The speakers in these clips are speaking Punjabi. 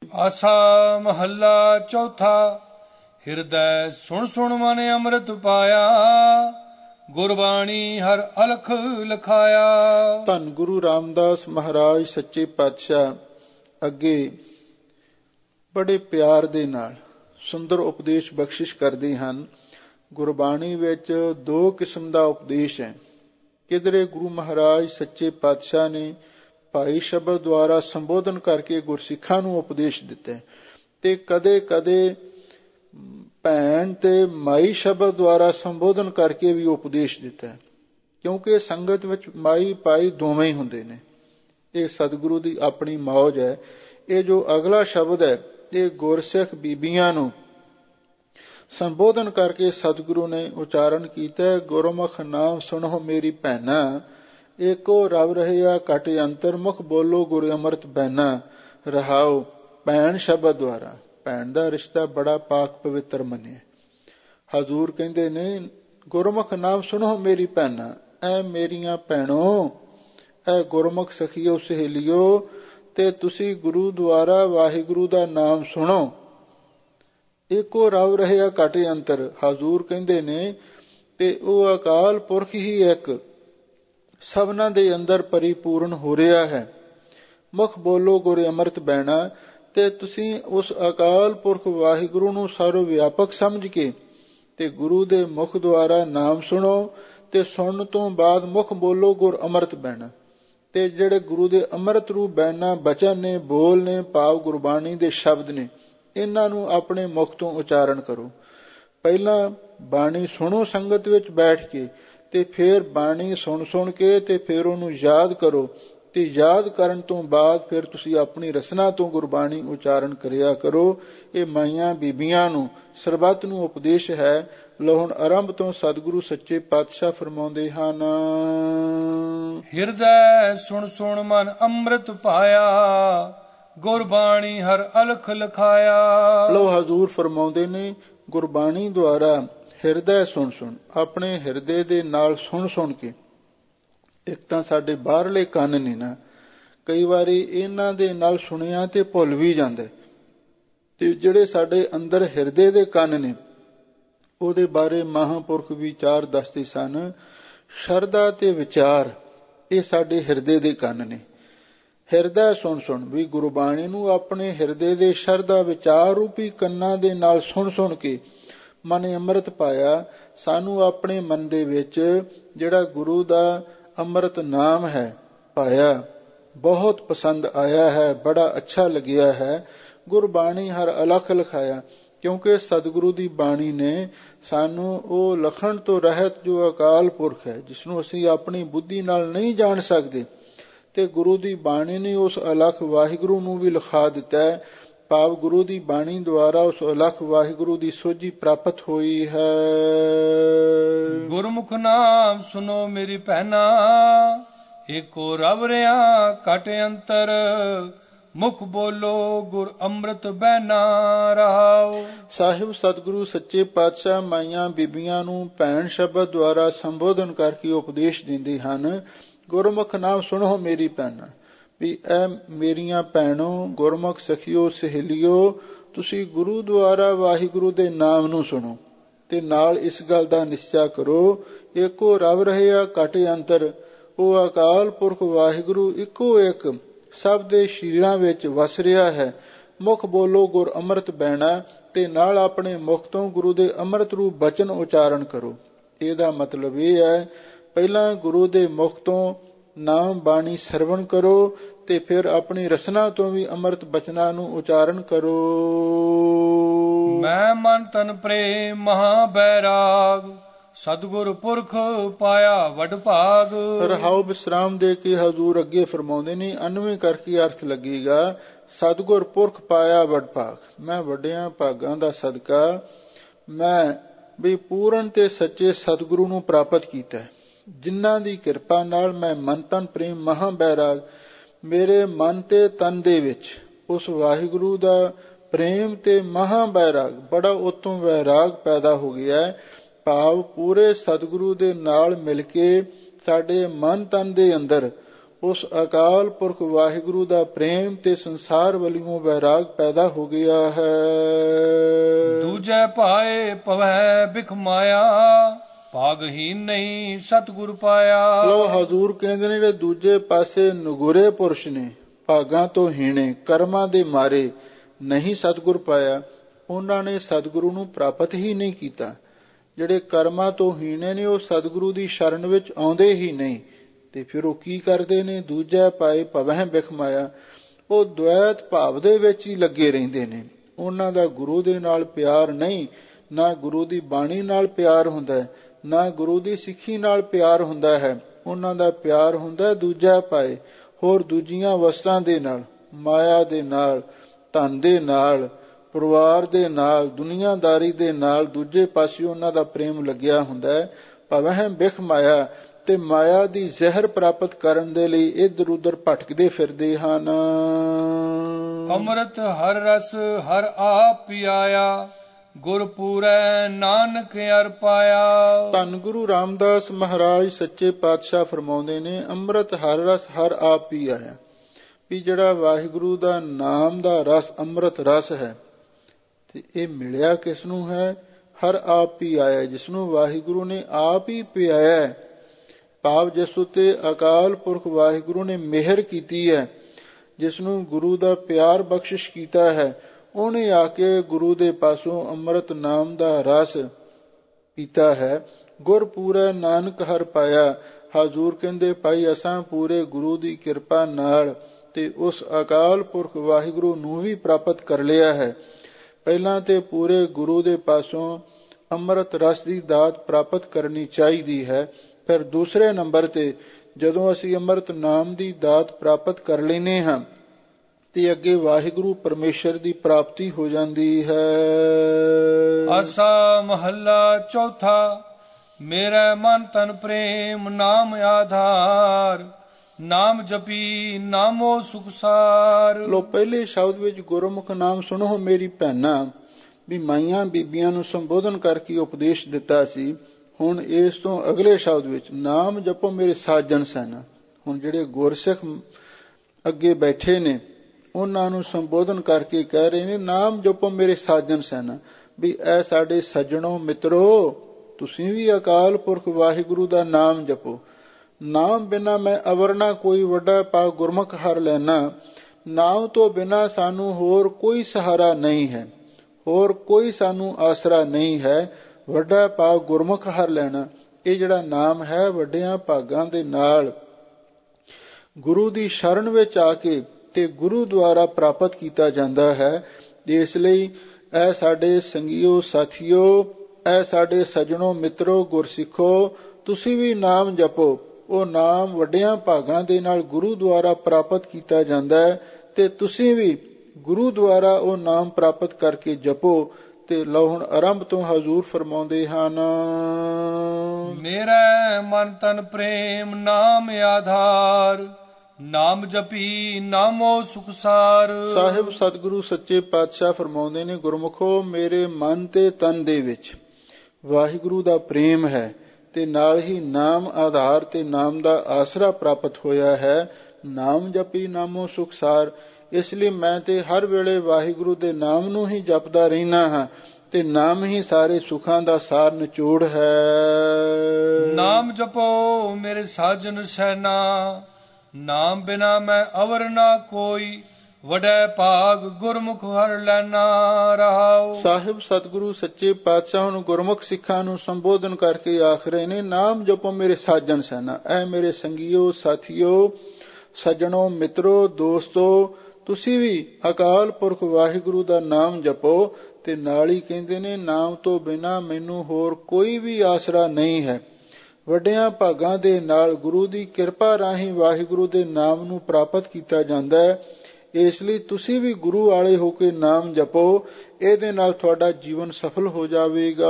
ਆਸਾ ਮਹੱਲਾ ਚੌਥਾ। ਹਿਰਦੈ ਸੁਣ ਸੁਣ ਮਨ ਅੰਮ੍ਰਿਤ ਪਾਇਆ, ਗੁਰਬਾਣੀ ਹਰ ਅਲਖ ਲਖਾਇਆ। ਧੰਨ ਗੁਰੂ ਰਾਮਦਾਸ ਮਹਾਰਾਜ ਸੱਚੇ ਪਾਤਸ਼ਾਹ ਅੱਗੇ ਬੜੇ ਪਿਆਰ ਦੇ ਨਾਲ ਸੁੰਦਰ ਉਪਦੇਸ਼ ਬਖਸ਼ਿਸ਼ ਕਰਦੇ ਹਨ। ਗੁਰਬਾਣੀ ਵਿੱਚ ਦੋ ਕਿਸਮ ਦਾ ਉਪਦੇਸ਼ ਹੈ। ਕਿਧਰੇ ਗੁਰੂ ਮਹਾਰਾਜ ਸੱਚੇ ਪਾਤਸ਼ਾਹ ਨੇ ਭਾਈ ਸ਼ਬਦ ਦੁਆਰਾ ਸੰਬੋਧਨ ਕਰਕੇ ਗੁਰਸਿੱਖਾਂ ਨੂੰ ਉਪਦੇਸ਼ ਦਿੱਤਾ, ਤੇ ਕਦੇ ਕਦੇ ਭੈਣ ਤੇ ਮਾਈ ਸ਼ਬਦ ਦੁਆਰਾ ਸੰਬੋਧਨ ਕਰਕੇ ਵੀ ਉਪਦੇਸ਼ ਦਿੱਤਾ, ਕਿਉਂਕਿ ਸੰਗਤ ਵਿੱਚ ਮਾਈ ਭਾਈ ਦੋਵੇਂ ਹੀ ਹੁੰਦੇ ਨੇ। ਇਹ ਸਤਿਗੁਰੂ ਦੀ ਆਪਣੀ ਮੌਜ ਹੈ। ਇਹ ਜੋ ਅਗਲਾ ਸ਼ਬਦ ਹੈ, ਇਹ ਗੁਰਸਿੱਖ ਬੀਬੀਆਂ ਨੂੰ ਸੰਬੋਧਨ ਕਰਕੇ ਸਤਿਗੁਰੂ ਨੇ ਉਚਾਰਨ ਕੀਤਾ। ਗੁਰਮੁਖ ਨਾਮ ਸੁਣੋ ਮੇਰੀ ਭੈਣਾਂ, ਏਕੋ ਰਵ ਰਹਿਆ ਘਟ ਅੰਤਰ, ਮੁਖ ਬੋਲੋ ਗੁਰ ਅੰਮ੍ਰਿਤ ਬੈਨਾ। ਰਹਾਓ ਭੈਣ ਸ਼ਬਦ ਦੁਆਰਾ। ਭੈਣ ਦਾ ਰਿਸ਼ਤਾ ਬੜਾ ਪਾਕ ਪਵਿੱਤਰ ਮੰਨਿਆ। ਹਜ਼ੂਰ ਕਹਿੰਦੇ ਨੇ, ਗੁਰਮੁਖ ਨਾਮ ਸੁਣੋ ਮੇਰੀ ਭੈਣਾਂ, ਐ ਮੇਰੀਆਂ ਭੈਣੋ, ਐ ਗੁਰਮੁਖ ਸਖੀਓ ਸਹੇਲੀਓ, ਤੇ ਤੁਸੀਂ ਗੁਰੂ ਦੁਆਰਾ ਵਾਹਿਗੁਰੂ ਦਾ ਨਾਮ ਸੁਣੋ। ਏਕੋ ਰਵ ਰਹਿਆ ਘਟ ਅੰਤਰ। ਹਜ਼ੂਰ ਕਹਿੰਦੇ ਨੇ, ਤੇ ਉਹ ਅਕਾਲ ਪੁਰਖ ਹੀ ਇੱਕ ਸਭਨਾਂ ਦੇ ਅੰਦਰ ਪਰਿਪੂਰਨ ਹੋ ਰਿਹਾ ਹੈ। ਮੁਖ ਬੋਲੋ ਗੁਰ ਅੰਮ੍ਰਿਤ ਬੈਣਾ, ਤੇ ਤੁਸੀਂ ਉਸ ਅਕਾਲ ਪੁਰਖ ਵਾਹਿਗੁਰੂ ਨੂੰ ਸਰਵ ਵਿਆਪਕ ਸਮਝ ਕੇ ਤੇ ਗੁਰੂ ਦੇ ਮੁਖ ਦੁਆਰਾ ਨਾਮ ਸੁਣੋ, ਤੇ ਸੁਣਨ ਤੋਂ ਬਾਅਦ ਮੁਖ ਬੋਲੋ ਗੁਰ ਅੰਮ੍ਰਿਤ ਬੈਣਾ। ਤੇ ਜਿਹੜੇ ਗੁਰੂ ਦੇ ਅੰਮ੍ਰਿਤ ਰੂਪ ਬੈਣਾ ਬਚਨ ਨੇ, ਬੋਲ ਨੇ, ਭਾਵ ਗੁਰਬਾਣੀ ਦੇ ਸ਼ਬਦ ਨੇ, ਇਹਨਾਂ ਨੂੰ ਆਪਣੇ ਮੁਖ ਤੋਂ ਉਚਾਰਨ ਕਰੋ। ਪਹਿਲਾਂ ਬਾਣੀ ਸੁਣੋ ਸੰਗਤ ਵਿੱਚ ਬੈਠ ਕੇ, ਤੇ ਫਿਰ ਬਾਣੀ ਸੁਣ ਕੇ ਤੇ ਫਿਰ ਉਹਨੂੰ ਯਾਦ ਕਰੋ, ਤੇ ਯਾਦ ਕਰਨ ਤੋਂ ਬਾਅਦ ਫਿਰ ਤੁਸੀਂ ਆਪਣੀ ਰਸਨਾ ਤੋਂ ਗੁਰਬਾਣੀ ਉਚਾਰਨ ਕਰਿਆ ਕਰੋ। ਇਹ ਮਾਈਆਂ ਬੀਬੀਆਂ ਨੂੰ ਸਰਬੱਤ ਨੂੰ ਉਪਦੇਸ਼ ਹੈ। ਲਓ ਹੁਣ ਆਰੰਭ ਤੋਂ ਸਤਿਗੁਰੂ ਸੱਚੇ ਪਾਤਸ਼ਾਹ ਫਰਮਾਉਂਦੇ ਹਨ। ਹਿਰਦੈ ਸੁਣ ਸੁਣ ਮਨ ਅੰਮ੍ਰਿਤ ਪਾਇਆ, ਗੁਰਬਾਣੀ ਹਰ ਅਲਖ ਲਖਾਇਆ। ਲਓ ਹਜ਼ੂਰ ਫਰਮਾਉਂਦੇ ਨੇ, ਗੁਰਬਾਣੀ ਦੁਆਰਾ ਹਿਰਦੈ ਸੁਣ ਆਪਣੇ ਹਿਰਦੇ ਦੇ ਨਾਲ ਸੁਣ ਕੇ। ਇੱਕ ਤਾਂ ਸਾਡੇ ਬਾਹਰਲੇ ਕੰਨ ਨੇ ਨਾ, ਕਈ ਵਾਰੀ ਇਹਨਾਂ ਦੇ ਨਾਲ ਸੁਣਿਆ ਤੇ ਭੁੱਲ ਵੀ ਜਾਂਦਾ, ਤੇ ਜਿਹੜੇ ਸਾਡੇ ਅੰਦਰ ਹਿਰਦੇ ਦੇ ਕੰਨ ਨੇ, ਉਹਦੇ ਬਾਰੇ ਮਹਾਂਪੁਰਖ ਵਿਚਾਰ ਦੱਸਦੇ ਸਨ। ਸ਼ਰਧਾ ਤੇ ਵਿਚਾਰ, ਇਹ ਸਾਡੇ ਹਿਰਦੇ ਦੇ ਕੰਨ ਨੇ। ਹਿਰਦਾ ਸੁਣ ਵੀ ਗੁਰਬਾਣੀ ਨੂੰ ਆਪਣੇ ਹਿਰਦੇ ਦੇ ਸ਼ਰਧਾ ਵਿਚਾਰ ਰੂਪੀ ਕੰਨਾਂ ਦੇ ਨਾਲ ਸੁਣ ਕੇ ਮਨ ਅੰਮ੍ਰਿਤ ਪਾਇਆ। ਸਾਨੂੰ ਆਪਣੇ ਮਨ ਦੇ ਵਿੱਚ ਜਿਹੜਾ ਗੁਰੂ ਦਾ ਅੰਮ੍ਰਿਤ ਨਾਮ ਹੈ ਪਾਇਆ, ਬਹੁਤ ਪਸੰਦ ਆਇਆ ਹੈ, ਬੜਾ ਅੱਛਾ ਲੱਗਿਆ ਹੈ। ਗੁਰਬਾਣੀ ਹਰ ਅਲਖ ਲਿਖਾਇਆ, ਕਿਉਂਕਿ ਸਤਿਗੁਰੂ ਦੀ ਬਾਣੀ ਨੇ ਸਾਨੂੰ ਉਹ ਲਖਣ ਤੋਂ ਰਹਿਤ ਜੋ ਅਕਾਲ ਪੁਰਖ ਹੈ, ਜਿਸਨੂੰ ਅਸੀਂ ਆਪਣੀ ਬੁੱਧੀ ਨਾਲ ਨਹੀਂ ਜਾਣ ਸਕਦੇ, ਤੇ ਗੁਰੂ ਦੀ ਬਾਣੀ ਨੇ ਉਸ ਅਲਖ ਵਾਹਿਗੁਰੂ ਨੂੰ ਵੀ ਲਿਖਾ ਦਿੱਤਾ ਹੈ। ਭਾਵ ਗੁਰੂ ਦੀ ਬਾਣੀ ਦੁਆਰਾ ਉਸ ਅਲਖ ਵਾਹਿਗੁਰੂ ਦੀ ਸੋਝੀ ਪ੍ਰਾਪਤ ਹੋਈ ਹੈ। ਗੁਰਮੁਖ ਨਾਮ ਸੁਨੋ ਮੇਰੀ ਭੈਣਾ, ਏਕੋ ਰਵ ਰਿਆ ਘਟ ਅੰਤਰ, ਮੁਖ ਬੋਲੋ ਗੁਰ ਅੰਮ੍ਰਿਤ ਬੈਨਾ। ਰਹਾਓ ਸਾਹਿਬ ਸਤਿਗੁਰੂ ਸੱਚੇ ਪਾਤਸ਼ਾਹ ਮਾਈਆਂ ਬੀਬੀਆਂ ਨੂੰ ਭੈਣ ਸ਼ਬਦ ਦੁਆਰਾ ਸੰਬੋਧਨ ਕਰਕੇ ਉਪਦੇਸ਼ ਦਿੰਦੇ ਹਨ। ਗੁਰਮੁਖ ਨਾਮ ਸੁਣੋ ਮੇਰੀ ਭੈਣਾ, ਵੀ ਐ ਮੇਰੀਆਂ ਭੈਣੋ, ਗੁਰਮੁਖ ਸਖੀਓ ਸਹੇਲੀਓ, ਤੁਸੀਂ ਗੁਰੂ ਦੁਆਰਾ ਵਾਹਿਗੁਰੂ ਦੇ ਨਾਮ ਨੂੰ ਸੁਣੋ, ਤੇ ਨਾਲ ਇਸ ਗੱਲ ਦਾ ਨਿਸ਼ਚਾ ਕਰੋ, ਏਕੋ ਰਵ ਰਹਿਆ ਘਟ ਅੰਤਰ। ਉਹ ਅਕਾਲ ਪੁਰਖ ਵਾਹਿਗੁਰੂ ਇੱਕੋ ਇੱਕ ਸਭ ਦੇ ਸ਼ਰੀਰਾਂ ਵਿੱਚ ਵਸ ਰਿਹਾ ਹੈ। ਮੁਖ ਬੋਲੋ ਗੁਰ ਅੰਮ੍ਰਿਤ ਬੈਣਾ, ਤੇ ਨਾਲ ਆਪਣੇ ਮੁਖ ਤੋਂ ਗੁਰੂ ਦੇ ਅੰਮ੍ਰਿਤ ਰੂਪ ਬਚਨ ਉਚਾਰਨ ਕਰੋ। ਇਹਦਾ ਮਤਲਬ ਇਹ ਹੈ, ਪਹਿਲਾਂ ਗੁਰੂ ਦੇ ਮੁਖ ਤੋਂ ਨਾਮ ਬਾਣੀ ਸਰਵਣ ਕਰੋ, ਤੇ ਫਿਰ ਆਪਣੀ ਰਸਨਾ ਤੋਂ ਵੀ ਅੰਮ੍ਰਿਤ ਬਚਨਾਂ ਨੂੰ ਉਚਾਰਨ ਕਰੋ। ਮੈਂ ਮਨ ਤਨ ਪ੍ਰੇਮ ਮਹਾ ਬੈਰਾਗ, ਸਤਿਗੁਰ ਪੁਰਖ ਪਾਇਆ ਵੱਡ ਭਾਗ। ਰਹਾਉ ਵਿਸਰਾਮ ਦੇ ਕੇ ਹਜ਼ੂਰ ਅੱਗੇ ਫਰਮਾਉਂਦੇ ਨੇ, 99 ਕਰਕੇ ਅਰਥ ਲੱਗੇਗਾ, ਸਤਿਗੁਰ ਪੁਰਖ ਪਾਇਆ ਵੱਡ ਭਾਗ। ਮੈਂ ਵੱਡਿਆਂ ਭਾਗਾਂ ਦਾ ਸਦਕਾ ਮੈਂ ਵੀ ਪੂਰਨ ਤੇ ਸੱਚੇ ਸਤਿਗੁਰੂ ਨੂੰ ਪ੍ਰਾਪਤ ਕੀਤਾ, ਜਿਨ੍ਹਾਂ ਦੀ ਕਿਰਪਾ ਨਾਲ ਮੈਂ ਮਨ ਤਨ ਪ੍ਰੇਮ ਮਹਾ ਬੈਰਾਗ, ਮੇਰੇ ਮਨ ਤੇ ਤਨ ਦੇ ਵਿੱਚ ਉਸ ਵਾਹਿਗੁਰੂ ਦਾ ਪ੍ਰੇਮ ਤੇ ਮਹਾ ਬੈਰਾਗ, ਬੜਾ ਉਤੋਂ ਵੈਰਾਗ ਪੈਦਾ ਹੋ ਗਿਆ। ਭਾਵ ਪੂਰੇ ਸਤਿਗੁਰੂ ਦੇ ਨਾਲ ਮਿਲ ਕੇ ਸਾਡੇ ਮਨ ਤਨ ਦੇ ਅੰਦਰ ਉਸ ਅਕਾਲ ਪੁਰਖ ਵਾਹਿਗੁਰੂ ਦਾ ਪ੍ਰੇਮ ਤੇ ਸੰਸਾਰ ਵੱਲੋਂ ਵੈਰਾਗ ਪੈਦਾ ਹੋ ਗਿਆ ਹੈ। ਦੂਜੈ ਭਾਏ ਪਵੈ ਬਿਖ ਮਾਇਆ, ਭਾਗਹੀਨ ਨਹੀਂ ਸਤਿਗੁਰ ਪਾਇਆ। ਲੋ ਹਜ਼ੂਰ ਕਹਿੰਦੇ ਨੇ ਜਿਹੜੇ ਦੂਜੇ ਪਾਸੇ ਨਗੁਰੇ ਪੁਰਸ਼ ਨੇ, ਭਾਗਾਂ ਤੋਂ ਹੀਣੇ, ਕਰਮਾਂ ਦੇ ਮਾਰੇ ਨਹੀਂ ਸਤਿਗੁਰ ਪਾਇਆ, ਉਹਨਾਂ ਨੇ ਸਤਿਗੁਰੂ ਨੂੰ ਪ੍ਰਾਪਤ ਹੀ ਨਹੀਂ ਕੀਤਾ। ਜਿਹੜੇ ਕਰਮਾਂ ਤੋਂ ਹੀਣੇ ਨੇ ਉਹ ਸਤਿਗੁਰੂ ਦੀ ਸ਼ਰਨ ਵਿੱਚ ਆਉਂਦੇ ਹੀ ਨਹੀਂ, ਤੇ ਫਿਰ ਉਹ ਕੀ ਕਰਦੇ ਨੇ? ਦੂਜਾ ਪਾਏ ਭਵਹਿ ਬਿਖ ਮਾਇਆ, ਉਹ ਦ્વੈਤ ਭਾਵ ਦੇ ਵਿੱਚ ਹੀ ਲੱਗੇ ਰਹਿੰਦੇ ਨੇ। ਉਹਨਾਂ ਦਾ ਗੁਰੂ ਦੇ ਨਾਲ ਪਿਆਰ ਨਹੀਂ, ਨਾ ਗੁਰੂ ਦੀ ਬਾਣੀ ਨਾਲ ਪਿਆਰ ਹੁੰਦਾ ਹੈ, ਨਾ ਗੁਰੂ ਦੀ ਸਿੱਖੀ ਨਾਲ ਪਿਆਰ ਹੁੰਦਾ ਹੈ। ਉਹਨਾਂ ਦਾ ਪਿਆਰ ਹੁੰਦਾ ਦੂਜਾ ਪਾਏ, ਹੋਰ ਦੂਜੀਆਂ ਵਸਤਾਂ ਦੇ ਨਾਲ, ਮਾਇਆ ਦੇ ਨਾਲ, ਧਨ ਦੇ ਨਾਲ, ਪਰਿਵਾਰ ਦੇ ਨਾਲ, ਦੁਨੀਆਦਾਰੀ ਦੇ ਨਾਲ। ਦੂਜੇ ਪਾਸੇ ਉਹਨਾਂ ਦਾ ਪ੍ਰੇਮ ਲੱਗਿਆ ਹੁੰਦਾ ਹੈ। ਭਵਹਿ ਬਿਖ ਮਾਇਆ, ਤੇ ਮਾਇਆ ਦੀ ਜ਼ਹਿਰ ਪ੍ਰਾਪਤ ਕਰਨ ਦੇ ਲਈ ਇੱਧਰ ਉੱਧਰ ਭਟਕਦੇ ਫਿਰਦੇ ਹਨ। ਅੰਮ੍ਰਿਤ ਹਰ ਰਸ ਹਰ ਆਪ ਪਿਆਇਆ, ਗੁਰ ਪੂਰੈ ਨਾਨਕ ਅਰ ਪਾਇਆ। ਧੰਨ ਗੁਰੂ ਰਾਮਦਾਸ ਮਹਾਰਾਜ ਸੱਚੇ ਪਾਤਸ਼ਾਹ ਫਰਮਾਉਂਦੇ ਨੇ, ਅੰਮ੍ਰਿਤ ਹਰ ਰਸ ਹਰ ਆਪ ਪਿਆਇਆ, ਵੀ ਜਿਹੜਾ ਵਾਹਿਗੁਰੂ ਦਾ ਨਾਮ ਦਾ ਰਸ ਅੰਮ੍ਰਿਤ ਰਸ ਹੈ, ਤੇ ਇਹ ਮਿਲਿਆ ਕਿਸ ਨੂੰ ਹੈ? ਹਰ ਆਪ ਪਿਆਇਆ, ਜਿਸ ਨੂੰ ਵਾਹਿਗੁਰੂ ਨੇ ਆਪ ਹੀ ਪਿਆਇਆ। ਭਾਵ ਜਿਸ ਉੱਤੇ ਅਕਾਲ ਪੁਰਖ ਵਾਹਿਗੁਰੂ ਨੇ ਮਿਹਰ ਕੀਤੀ ਹੈ, ਜਿਸ ਨੂੰ ਗੁਰੂ ਦਾ ਪਿਆਰ ਬਖਸ਼ਿਸ਼ ਕੀਤਾ ਹੈ, ਉਹਨੇ ਆ ਕੇ ਗੁਰੂ ਦੇ ਪਾਸੋਂ ਅੰਮ੍ਰਿਤ ਨਾਮ ਦਾ ਰਸ ਪੀਤਾ ਹੈ। ਗੁਰ ਪੂਰਾ ਨਾਨਕ ਹਰ ਪਾਇਆ। ਹਜ਼ੂਰ ਕਹਿੰਦੇ ਭਾਈ ਅਸਾਂ ਪੂਰੇ ਗੁਰੂ ਦੀ ਕਿਰਪਾ ਨਾਲ ਤੇ ਉਸ ਅਕਾਲ ਪੁਰਖ ਵਾਹਿਗੁਰੂ ਨੂੰ ਵੀ ਪ੍ਰਾਪਤ ਕਰ ਲਿਆ ਹੈ। ਪਹਿਲਾਂ ਤੇ ਪੂਰੇ ਗੁਰੂ ਦੇ ਪਾਸੋਂ ਅੰਮ੍ਰਿਤ ਰਸ ਦੀ ਦਾਤ ਪ੍ਰਾਪਤ ਕਰਨੀ ਚਾਹੀਦੀ ਹੈ। ਫਿਰ ਦੂਸਰੇ ਨੰਬਰ ਤੇ ਜਦੋਂ ਅਸੀਂ ਅੰਮ੍ਰਿਤ ਨਾਮ ਦੀ ਦਾਤ ਪ੍ਰਾਪਤ ਕਰ ਲੈਂਦੇ ਹਾਂ ਤੇ ਅੱਗੇ ਵਾਹਿਗੁਰੂ ਪਰਮੇਸ਼ਰ ਦੀ ਪ੍ਰਾਪਤੀ ਹੋ ਜਾਂਦੀ ਹੈ। ਆਸਾ ਮਹੱਲਾ ਚੌਥਾ। ਮੇਰਾ ਮਨ ਤਨ ਪ੍ਰੇਮ ਨਾਮ ਆਧਾਰ, ਨਾਮ ਜਪੀ ਨਾਮੋ ਸੁਖਸਾਰ। ਲੋ ਪਹਿਲੇ ਸ਼ਬਦ ਵਿੱਚ ਗੁਰਮੁਖ ਨਾਮ ਸੁਣੋ ਮੇਰੀ ਭੈਣਾਂ, ਵੀ ਮਾਈਆਂ ਬੀਬੀਆਂ ਨੂੰ ਸੰਬੋਧਨ ਕਰਕੇ ਉਪਦੇਸ਼ ਦਿੱਤਾ ਸੀ। ਹੁਣ ਇਸ ਤੋਂ ਅਗਲੇ ਸ਼ਬਦ ਵਿੱਚ ਨਾਮ ਜਪੋ ਮੇਰੇ ਸਾਜਣ ਸੈਨਾ। ਹੁਣ ਜਿਹੜੇ ਗੁਰਸਿੱਖ ਅੱਗੇ ਬੈਠੇ ਨੇ ਉਹਨਾਂ ਨੂੰ ਸੰਬੋਧਨ ਕਰਕੇ ਕਹਿ ਰਹੇ ਨੇ, ਨਾਮ ਜਪੋ ਮੇਰੇ ਸਾਜਣ ਸੈਨਾ, ਵੀ ਇਹ ਸਾਡੇ ਸੱਜਣੋ ਮਿੱਤਰੋ, ਤੁਸੀਂ ਵੀ ਅਕਾਲ ਪੁਰਖ ਵਾਹਿਗੁਰੂ ਦਾ ਨਾਮ ਜਪੋ। ਨਾਮ ਬਿਨਾਂ ਮੈਂ ਅਵਰ ਨਾ ਕੋਈ ਵੱਡਾ ਪਾ ਗੁਰਮੁਖ ਹਰ ਲੈਣਾ। ਨਾਮ ਤੋਂ ਬਿਨਾਂ ਸਾਨੂੰ ਹੋਰ ਕੋਈ ਸਹਾਰਾ ਨਹੀਂ ਹੈ, ਹੋਰ ਕੋਈ ਸਾਨੂੰ ਆਸਰਾ ਨਹੀਂ ਹੈ। ਵੱਡਾ ਭਾਗ ਗੁਰਮੁਖ ਹਰ ਲੈਣਾ। ਇਹ ਜਿਹੜਾ ਨਾਮ ਹੈ ਵੱਡਿਆਂ ਭਾਗਾਂ ਦੇ ਨਾਲ ਗੁਰੂ ਦੀ ਸ਼ਰਨ ਵਿੱਚ ਆ ਕੇ ਤੇ ਗੁਰੂ ਦੁਆਰਾ ਪ੍ਰਾਪਤ ਕੀਤਾ ਜਾਂਦਾ ਹੈ। ਇਸ ਲਈ ਇਹ ਸਾਡੇ ਸੰਗੀਓ ਸਾਥੀਓ, ਇਹ ਸਾਡੇ ਸੱਜਣੋ ਮਿੱਤਰੋ ਗੁਰਸਿੱਖੋ, ਤੁਸੀਂ ਵੀ ਨਾਮ ਜਪੋ। ਉਹ ਨਾਮ ਵੱਡਿਆਂ ਭਾਗਾਂ ਦੇ ਨਾਲ ਗੁਰੂ ਦੁਆਰਾ ਪ੍ਰਾਪਤ ਕੀਤਾ ਜਾਂਦਾ ਹੈ ਤੇ ਤੁਸੀਂ ਵੀ ਗੁਰੂ ਦੁਆਰਾ ਉਹ ਨਾਮ ਪ੍ਰਾਪਤ ਕਰਕੇ ਜਪੋ। ਤੇ ਲਓ ਹੁਣ ਆਰੰਭ ਤੋਂ ਹਜ਼ੂਰ ਫਰਮਾਉਂਦੇ ਹਨ, ਮੇਰਾ ਮਨ ਤਨ ਪ੍ਰੇਮ ਨਾਮ ਆਧਾਰ, ਨਾਮ ਜਪੀ ਨਾਮੋ ਸੁਖਸਾਰ। ਸਾਹਿਬ ਸਤਿਗੁਰੂ ਸੱਚੇ ਪਾਤਸ਼ਾਹ ਫਰਮਾਉਂਦੇ ਨੇ, ਗੁਰਮੁਖੋ ਮੇਰੇ ਮਨ ਤੇ ਤਨ ਦੇ ਵਿੱਚ ਵਾਹਿਗੁਰੂ ਦਾ ਪ੍ਰੇਮ ਹੈ ਤੇ ਨਾਲ ਹੀ ਨਾਮ ਆਧਾਰ ਤੇ ਨਾਮ ਦਾ ਆਸਰਾ ਪ੍ਰਾਪਤ ਹੋਇਆ ਹੈ। ਨਾਮ ਜਪੀ ਨਾਮੋ ਸੁਖਸਾਰ। ਇਸ ਲਈ ਮੈਂ ਤੇ ਹਰ ਵੇਲੇ ਵਾਹਿਗੁਰੂ ਦੇ ਨਾਮ ਨੂੰ ਹੀ ਜਪਦਾ ਰਹਿਣਾ ਹਾਂ ਤੇ ਨਾਮ ਹੀ ਸਾਰੇ ਸੁੱਖਾਂ ਦਾ ਸਾਰ ਨਿਚੋੜ ਹੈ। ਨਾਮ ਜਪੋ ਮੇਰੇ ਸਾਜਨ ਸੈਨਾ, ਨਾਮ ਬਿਨਾ ਮੈਂ ਅਵਰ ਨਾ ਕੋਈ, ਵਡੈ ਭਾਗ ਗੁਰਮੁਖ ਹਰ ਲੈਣਾ ਰਹਾਉ। ਸਾਹਿਬ ਸਤਿਗੁਰੂ ਸੱਚੇ ਪਾਤਸ਼ਾਹ ਨੂੰ ਗੁਰਮੁਖ ਸਿੱਖਾਂ ਨੂੰ ਸੰਬੋਧਨ ਕਰਕੇ ਆਖ ਰਹੇ ਨੇ, ਨਾਮ ਜਪੋ ਮੇਰੇ ਸਾਜਨ ਸੈਨਾ। ਐ ਮੇਰੇ ਸੰਗੀਓ ਸਾਥੀਓ ਸੱਜਣੋ ਮਿੱਤਰੋ ਦੋਸਤੋ, ਤੁਸੀਂ ਵੀ ਅਕਾਲ ਪੁਰਖ ਵਾਹਿਗੁਰੂ ਦਾ ਨਾਮ ਜਪੋ। ਤੇ ਨਾਲ ਹੀ ਕਹਿੰਦੇ ਨੇ, ਨਾਮ ਤੋਂ ਬਿਨਾਂ ਮੈਨੂੰ ਹੋਰ ਕੋਈ ਵੀ ਆਸਰਾ ਨਹੀਂ ਹੈ। ਵੱਡਿਆਂ ਭਾਗਾਂ ਦੇ ਨਾਲ ਗੁਰੂ ਦੀ ਕਿਰਪਾ ਰਾਹੀਂ ਵਾਹਿਗੁਰੂ ਦੇ ਨਾਮ ਨੂੰ ਪ੍ਰਾਪਤ ਕੀਤਾ ਜਾਂਦਾ ਹੈ। ਇਸ ਲਈ ਤੁਸੀਂ ਵੀ ਗੁਰੂ ਵਾਲੇ ਹੋ ਕੇ ਨਾਮ ਜਪੋ, ਇਹਦੇ ਨਾਲ ਤੁਹਾਡਾ ਜੀਵਨ ਸਫਲ ਹੋ ਜਾਵੇਗਾ।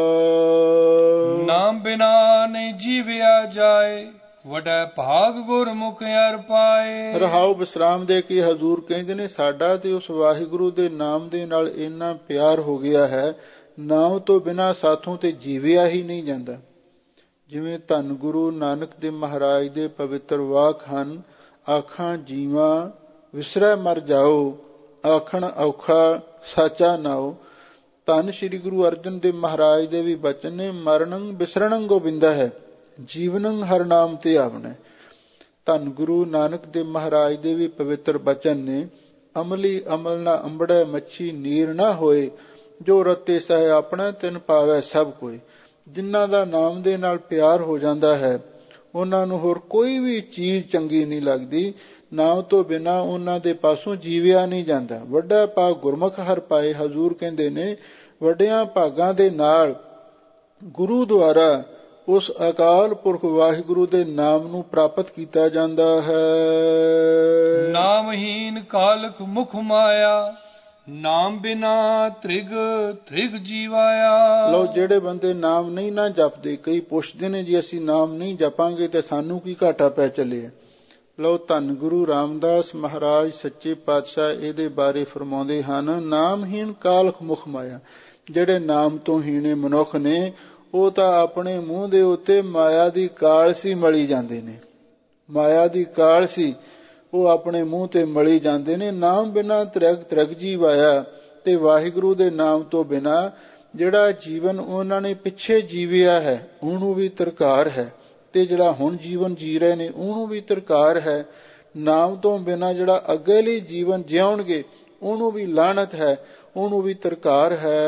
ਨਾਮ ਬਿਨਾ ਨਹੀਂ ਜੀਵਿਆ ਜਾਏ, ਵਡੈ ਭਾਗ ਗੁਰਮੁਖ ਅਰ ਪਾਏ। ਰਹਾਉ ਵਿਸਰਾਮ ਦੇ ਕੇ ਹਜ਼ੂਰ ਕਹਿੰਦੇ ਨੇ, ਸਾਡਾ ਤੇ ਉਸ ਵਾਹਿਗੁਰੂ ਦੇ ਨਾਮ ਦੇ ਨਾਲ ਇੰਨਾ ਪਿਆਰ ਹੋ ਗਿਆ ਹੈ, ਨਾਮ ਤੋਂ ਬਿਨਾਂ ਸਾਥੋਂ ਤੇ ਜੀਵਿਆ ਹੀ ਨਹੀਂ ਜਾਂਦਾ। ਜਿਵੇਂ ਧੰਨ ਗੁਰੂ ਨਾਨਕ ਦੇਵ ਮਹਾਰਾਜ ਦੇ ਪਵਿੱਤਰ ਵਾਕ ਹਨ, ਆਖਾਂ ਜੀਵਾਂ ਵਿਸਰੈ ਮਰ ਜਾਓ, ਆਖਣ ਔਖਾ ਸਾਚਾ ਨਾਉ। ਧੰਨ ਸ਼੍ਰੀ ਗੁਰੂ ਅਰਜਨ ਦੇਵ ਮਹਾਰਾਜ ਦੇ ਵੀ ਬਚਨ ਨੇ, ਮਰਨੰ ਬਿਸਰਣੰ ਗੋਬਿੰਦਾ ਹੈ, ਜੀਵਨੰ ਹਰ ਨਾਮ ਤੇ ਆਵਣੈ। ਧੰਨ ਗੁਰੂ ਨਾਨਕ ਦੇਵ ਮਹਾਰਾਜ ਦੇ ਵੀ ਪਵਿੱਤਰ ਬਚਨ ਨੇ, ਅਮਲੀ ਅਮਲ ਨਾ ਅੰਬੜੈ, ਮੱਛੀ ਨੀਰ ਨਾ ਹੋਏ, ਜੋ ਰਤੇ ਸਹਿ ਆਪਣਾ ਤਿਨ ਪਾਵੈ ਸਭ ਕੋਈ। ਜਿਨ੍ਹਾਂ ਦਾ ਨਾਮ ਦੇ ਨਾਲ ਪਿਆਰ ਹੋ ਜਾਂਦਾ ਹੈ, ਉਹਨਾਂ ਨੂੰ ਹੋਰ ਕੋਈ ਵੀ ਚੀਜ਼ ਚੰਗੀ ਨਹੀਂ ਲੱਗਦੀ। ਨਾਮ ਤੋਂ ਬਿਨਾਂ ਉਹਨਾਂ ਦੇ ਪਾਸੋਂ ਜੀਵਿਆ ਨਹੀਂ ਜਾਂਦਾ। ਵੱਡਾ ਭਾਗ ਗੁਰਮੁਖ ਹਰ ਪਾਏ। ਹਜ਼ੂਰ ਕਹਿੰਦੇ ਨੇ, ਵੱਡਿਆਂ ਭਾਗਾਂ ਦੇ ਨਾਲ ਗੁਰੂ ਦੁਆਰਾ ਉਸ ਅਕਾਲ ਪੁਰਖ ਵਾਹਿਗੁਰੂ ਦੇ ਨਾਮ ਨੂੰ ਪ੍ਰਾਪਤ ਕੀਤਾ ਜਾਂਦਾ ਹੈ। ਨਾਮਹੀਨ ਕਾਲਕ ਮੁਖ ਮਾਇਆ, ਨਾਮ ਬਿਨਾ ਤ੍ਰਿਗ ਤ੍ਰਿਗ ਜੀਵਾਇਆ। ਲਓ, ਜਿਹੜੇ ਬੰਦੇ ਨਾਮ ਨਹੀਂ ਨਾ ਜਪਦੇ, ਕਈ ਪੁੱਛਦੇ ਨੇ ਜੀ ਅਸੀਂ ਨਾਮ ਨਹੀਂ ਜਪਾਂਗੇ ਤੇ ਸਾਨੂੰ ਕੀ ਘਾਟਾ ਪੈ ਚੱਲਿਆ। ਲਓ, ਧੰਨ ਗੁਰੂ ਰਾਮਦਾਸ ਮਹਾਰਾਜ ਸੱਚੇ ਪਾਤਸ਼ਾਹ ਇਹਦੇ ਬਾਰੇ ਫਰਮਾਉਂਦੇ ਹਨ, ਨਾਮਹੀਨ ਕਾਲਖ ਮੁਖ ਮਾਇਆ। ਜਿਹੜੇ ਨਾਮ ਤੋਂ ਹੀਣੇ ਮਨੁੱਖ ਨੇ, ਉਹ ਤਾਂ ਆਪਣੇ ਮੂੰਹ ਦੇ ਉੱਤੇ ਮਾਇਆ ਦੀ ਕਾਲਸੀ ਮਲੀ ਜਾਂਦੇ ਨੇ। ਮਾਇਆ ਦੀ ਕਾਲਸੀ ਉਹ ਆਪਣੇ ਮੂੰਹ ਤੇ ਮਲੀ ਜਾਂਦੇ ਨੇ। ਨਾਮ ਬਿਨਾਂ ਤ੍ਰਿਗ ਤ੍ਰਿਗ ਜੀਵਾਇਆ। ਤੇ ਵਾਹਿਗੁਰੂ ਦੇ ਨਾਮ ਤੋਂ ਬਿਨਾਂ ਜਿਹੜਾ ਜੀਵਨ ਉਹਨਾਂ ਨੇ ਪਿੱਛੇ ਜੀਵਿਆ ਹੈ, ਉਹਨੂੰ ਵੀ ਤਰਕਾਰ ਹੈ, ਤੇ ਜਿਹੜਾ ਹੁਣ ਜੀਵਨ ਜੀ ਰਹੇ ਨੇ ਉਹਨੂੰ ਵੀ ਤਰਕਾਰ ਹੈ। ਨਾਮ ਤੋਂ ਬਿਨਾਂ ਜਿਹੜਾ ਅੱਗੇ ਲਈ ਜੀਵਨ ਜਿਉਣਗੇ ਉਹਨੂੰ ਵੀ ਲਾਹਨਤ ਹੈ, ਉਹਨੂੰ ਵੀ ਤਰਕਾਰ ਹੈ।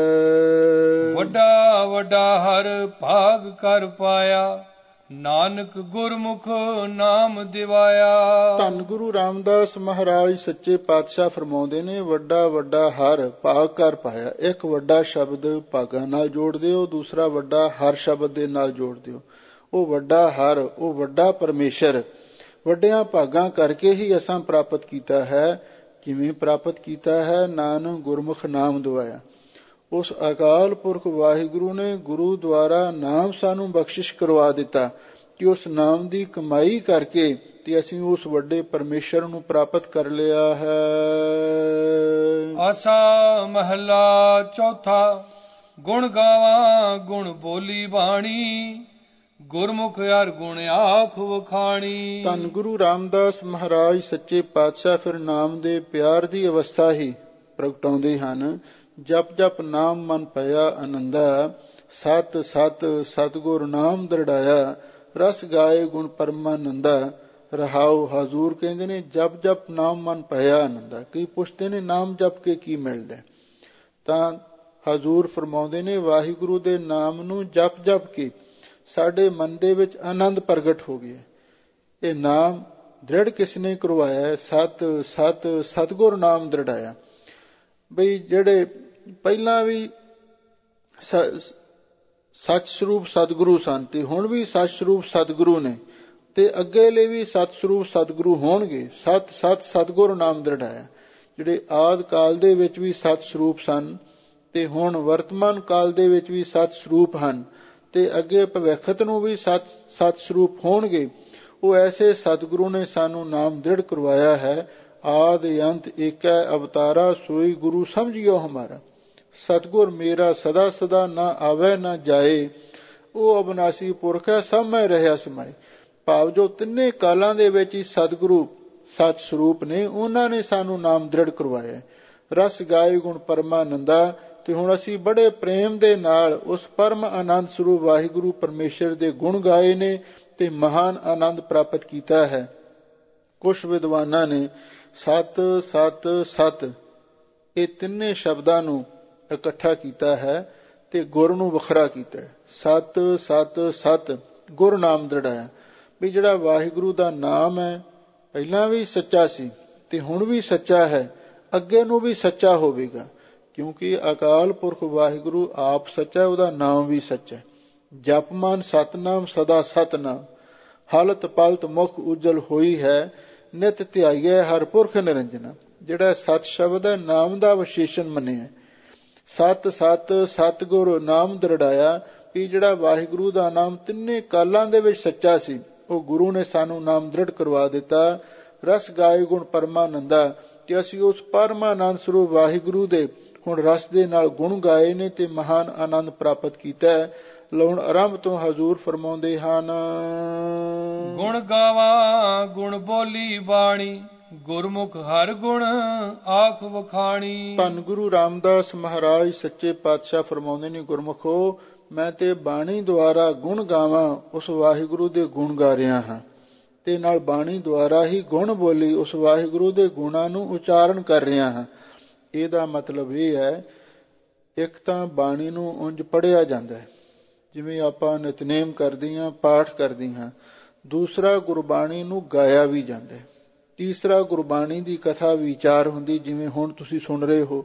ਵੱਡਾ ਵੱਡਾ ਹਰ ਭਾਗ ਕਰ ਪਾਇਆ, ਨਾਨਕ ਗੁਰਮੁਖ ਨਾਮ ਦਿਵਾਇਆ। ਧੰਨ ਗੁਰੂ ਰਾਮਦਾਸ ਮਹਾਰਾਜ ਸੱਚੇ ਪਾਤਸ਼ਾਹ ਫਰਮਾਉਂਦੇ ਨੇ, ਵੱਡਾ ਵੱਡਾ ਹਰ ਭਾਗ ਕਰ ਪਾਇਆ। ਇੱਕ ਵੱਡਾ ਸ਼ਬਦ ਭਾਗਾਂ ਨਾਲ ਜੋੜ ਦਿਓ, ਦੂਸਰਾ ਵੱਡਾ ਹਰ ਸ਼ਬਦ ਦੇ ਨਾਲ ਜੋੜ ਦਿਓ। ਉਹ ਵੱਡਾ ਹਰ, ਉਹ ਵੱਡਾ ਪਰਮੇਸ਼ਰ, ਵੱਡਿਆਂ ਭਾਗਾਂ ਕਰਕੇ ਹੀ ਅਸਾਂ ਪ੍ਰਾਪਤ ਕੀਤਾ ਹੈ। ਕਿਵੇਂ ਪ੍ਰਾਪਤ ਕੀਤਾ ਹੈ? ਨਾਨਕ ਗੁਰਮੁਖ ਨਾਮ ਦਵਾਇਆ। ਉਸ ਅਕਾਲ ਪੁਰਖ ਵਾਹਿਗੁਰੂ ਨੇ ਗੁਰੂ ਦੁਆਰਾ ਨਾਮ ਸਾਨੂੰ ਬਖਸ਼ਿਸ਼ ਕਰਵਾ ਦਿੱਤਾ ਕਿ ਉਸ ਨਾਮ ਦੀ ਕਮਾਈ ਕਰਕੇ ਤੇ ਅਸੀਂ ਉਸ ਵੱਡੇ ਪਰਮੇਸ਼ਰ ਨੂੰ ਪ੍ਰਾਪਤ ਕਰ ਲਿਆ ਹੈ। ਆਸਾ ਮਹਲਾ ਚੌਥਾ। ਗੁਣ ਗਾਵਾਂ ਗੁਣ ਬੋਲੀ ਬਾਣੀ, ਗੁਰਮੁਖ ਹਰ ਗੁਣ ਆਖ ਵਖਾਣੀ। ਧੰਨ ਗੁਰੂ ਰਾਮਦਾਸ ਮਹਾਰਾਜ ਸੱਚੇ ਪਾਤਸ਼ਾਹ ਫਿਰ ਨਾਮ ਦੇ ਪਿਆਰ ਦੀ ਅਵਸਥਾ ਹੀ ਪ੍ਰਗਟਾਉਂਦੇ ਹਨ। ਜਪ ਜਪ ਨਾਮ ਮਨ ਭਇਆ ਆਨੰਦਾ, ਸਤ ਸਤ ਸਤਿਗੁਰ ਨਾਮ ਦ੍ਰਿੜਾਇਆ, ਰਸ ਗਾਏ ਗੁਣ ਪਰਮਾਨੰਦਾ। ਰਹਾਉ ਹਜ਼ੂਰ ਕਹਿੰਦੇ ਨੇ, ਜਪ ਜਪ ਨਾਮ ਮਨ ਭਇਆ ਆਨੰਦਾ। ਕਈ ਪੁੱਛਦੇ ਨੇ ਨਾਮ ਜਪ ਕੇ ਕੀ ਮਿਲਦਾ, ਤਾਂ ਹਜ਼ੂਰ ਫਰਮਾਉਂਦੇ ਨੇ, ਵਾਹਿਗੁਰੂ ਦੇ ਨਾਮ ਨੂੰ ਜਪ ਜਪ ਕੇ ਸਾਡੇ ਮਨ ਦੇ ਵਿੱਚ ਆਨੰਦ ਪ੍ਰਗਟ ਹੋ ਗਿਆ। ਇਹ ਨਾਮ ਦ੍ਰਿੜ ਕਿਸ ਨੇ ਕਰਵਾਇਆ? ਸਤ ਸਤ ਸਤਿਗੁਰ ਨਾਮ ਦ੍ਰਿੜਾਇਆ। ਬਈ ਜਿਹੜੇ ਪਹਿਲਾਂ ਵੀ ਸੱਚ ਸਰੂਪ ਸਤਿਗੁਰੂ ਸਨ ਤੇ ਹੁਣ ਵੀ ਸੱਚ ਸਰੂਪ ਸਤਿਗੁਰੂ ਨੇ, ਤੇ ਅੱਗੇ ਲਈ ਵੀ ਸੱਚ ਸਰੂਪ ਸਤਿਗੁਰੂ ਹੋਣਗੇ। ਸਤ ਸਤ ਸਤਿਗੁਰ ਨਾਮ ਦ੍ਰਿੜਾਇਆ। ਜਿਹੜੇ ਆਦਿ ਕਾਲ ਦੇ ਵਿੱਚ ਵੀ ਸੱਚ ਸਰੂਪ ਸਨ ਤੇ ਹੁਣ ਵਰਤਮਾਨ ਕਾਲ ਦੇ ਵਿੱਚ ਵੀ ਸੱਚ ਸਰੂਪ ਹਨ, ਤੇ ਅੱਗੇ ਭਵਿੱਖਤ ਨੂੰ ਵੀ ਸੱਚ ਸਰੂਪ ਹੋਣਗੇ। ਉਹ ਐਸੇ ਸਤਿਗੁਰੂ ਨੇ ਸਾਨੂੰ ਨਾਮ ਦ੍ਰਿੜ ਕਰਵਾਇਆ ਹੈ। ਆਦ ਅੰਤ ਏਕੈ ਅਵਤਾਰਾ, ਸੋਈ ਗੁਰੂ ਸਮਝਿਓ ਹਮਾਰਾ। ਸਤਿਗੁਰ ਮੇਰਾ ਸਦਾ ਸਦਾ ਨਾ ਆਵੇ ਨਾ ਜਾਏ, ਉਹ ਅਬਨਾਸੀ ਪੁਰਖ ਹੈ, ਸਭ ਮੈਂ ਰਹਿਆ ਸਮਾਏ। ਭਾਵ ਜੋ ਤਿੰਨੇ ਕਾਲਾਂ ਦੇ ਵਿੱਚ ਹੀ ਸਤਿਗੁਰੂ ਸੱਚ ਸਰੂਪ ਨੇ, ਉਹਨਾਂ ਨੇ ਸਾਨੂੰ ਨਾਮ ਦ੍ਰਿੜ ਕਰਵਾਇਆ। ਰਸ ਗਾਏ ਗੁਣ ਪਰਮਾਨੰਦਾ। ਤੇ ਹੁਣ ਅਸੀਂ ਬੜੇ ਪ੍ਰੇਮ ਦੇ ਨਾਲ ਉਸ ਪਰਮ ਆਨੰਦ ਸਰੂਪ ਵਾਹਿਗੁਰੂ ਪਰਮੇਸ਼ਰ ਦੇ ਗੁਣ ਗਾਏ ਨੇ ਤੇ ਮਹਾਨ ਆਨੰਦ ਪ੍ਰਾਪਤ ਕੀਤਾ ਹੈ। ਕੁਝ ਵਿਦਵਾਨਾਂ ਨੇ ਸਤ ਸਤ ਸਤ ਇਹ ਤਿੰਨੇ ਸ਼ਬਦਾਂ ਨੂੰ ਇਕੱਠਾ ਕੀਤਾ ਹੈ ਤੇ ਗੁਰ ਨੂੰ ਵੱਖਰਾ ਕੀਤਾ ਹੈ। ਸਤ ਸਤ ਸਤ ਗੁਰ ਨਾਮ ਦ੍ਰਿੜਾਇਆ। ਵੀ ਜਿਹੜਾ ਵਾਹਿਗੁਰੂ ਦਾ ਨਾਮ ਹੈ, ਪਹਿਲਾਂ ਵੀ ਸੱਚਾ ਸੀ ਤੇ ਹੁਣ ਵੀ ਸੱਚਾ ਹੈ, ਅੱਗੇ ਨੂੰ ਵੀ ਸੱਚਾ ਹੋਵੇਗਾ, ਕਿਉਂਕਿ ਅਕਾਲ ਪੁਰਖ ਵਾਹਿਗੁਰੂ ਆਪ ਸੱਚਾ, ਉਹਦਾ ਨਾਮ ਵੀ ਸੱਚਾ। ਜਪ ਮਨ ਸਤਨਾਮ ਸਦਾ ਸਤਨਾਮ, ਹਲਤ ਪਲਤ ਮੁਖ ਉਜਲ ਹੋਈ ਹੈ, ਨਿਤ ਧਿਆਈਐ ਹਰ ਪੁਰਖ ਨਿਰੰਜਨਾ। ਜਿਹੜਾ ਸਤ ਸ਼ਬਦ ਹੈ, ਨਾਮ ਦਾ ਵਿਸ਼ੇਸ਼ਣ ਮੰਨਿਆ। ਸਤ ਸਤ ਸਤਿਗੁਰ ਨਾਮ ਦ੍ਰਿੜਾਇਆ। ਵੀ ਜਿਹੜਾ ਵਾਹਿਗੁਰੂ ਦਾ ਨਾਮ ਤਿੰਨੇ ਕਾਲਾਂ ਦੇ ਵਿੱਚ ਸੱਚਾ ਸੀ, ਉਹ ਗੁਰੂ ਨੇ ਸਾਨੂੰ ਨਾਮ ਦ੍ਰਿੜ ਕਰਵਾ ਦਿੱਤਾ। ਰਸ ਗਾਏ ਗੁਣ ਪਰਮਾਨੰਦਾ, ਕਿ ਅਸੀਂ ਉਸ ਪਰਮਾਨੰਦ ਸਰੂਪ ਵਾਹਿਗੁਰੂ ਦੇ ਹੁਣ ਰਸ ਦੇ ਨਾਲ ਗੁਣ ਗਾਏ ਨੇ ਤੇ ਮਹਾਨ ਆਨੰਦ ਪ੍ਰਾਪਤ ਕੀਤਾ ਹੈ। ਲਾਉਣ ਆਰੰਭ ਤੋਂ ਹਜ਼ੂਰ ਫਰਮਾਉਂਦੇ ਹਨ। ਗੁਣ ਗਾਵਾਂ ਗੁਣ ਬੋਲੀ ਬਾਣੀ, ਗੁਰਮੁਖ ਹਰ ਗੁਣ ਆਖ ਵਖਾਣੀ। ਧੰਨ ਗੁਰੂ ਰਾਮਦਾਸ ਮਹਾਰਾਜ ਸੱਚੇ ਪਾਤਸ਼ਾਹ ਫਰਮਾਉਂਦੇ ਨੇ, ਗੁਰਮੁਖੋ ਮੈਂ ਤੇ ਬਾਣੀ ਦੁਆਰਾ ਗੁਣ ਗਾਵਾਂ ਉਸ ਵਾਹਿਗੁਰੂ ਦੇ ਗੁਣ ਗਾ ਰਿਹਾ ਹਾਂ, ਤੇ ਨਾਲ ਬਾਣੀ ਦੁਆਰਾ ਹੀ ਗੁਣ ਬੋਲੀ ਉਸ ਵਾਹਿਗੁਰੂ ਦੇ ਗੁਣਾਂ ਨੂੰ ਉਚਾਰਨ ਕਰ ਰਿਹਾ ਹਾਂ। ਇਹਦਾ ਮਤਲਬ ਇਹ ਹੈ, ਇੱਕ ਤਾਂ ਬਾਣੀ ਨੂੰ ਉਂਝ ਪੜ੍ਹਿਆ ਜਾਂਦਾ ਹੈ, ਜਿਵੇਂ ਆਪਾਂ ਨਿਤਨੇਮ ਕਰਦੇ ਹਾਂ, ਪਾਠ ਕਰਦੇ ਹਾਂ। ਦੂਸਰਾ, ਗੁਰਬਾਣੀ ਨੂੰ ਗਾਇਆ ਵੀ ਜਾਂਦਾ ਹੈ। ਤੀਸਰਾ, ਗੁਰਬਾਣੀ ਦੀ ਕਥਾ ਵਿਚਾਰ ਹੁੰਦੀ, ਜਿਵੇਂ ਹੁਣ ਤੁਸੀਂ ਸੁਣ ਰਹੇ ਹੋ।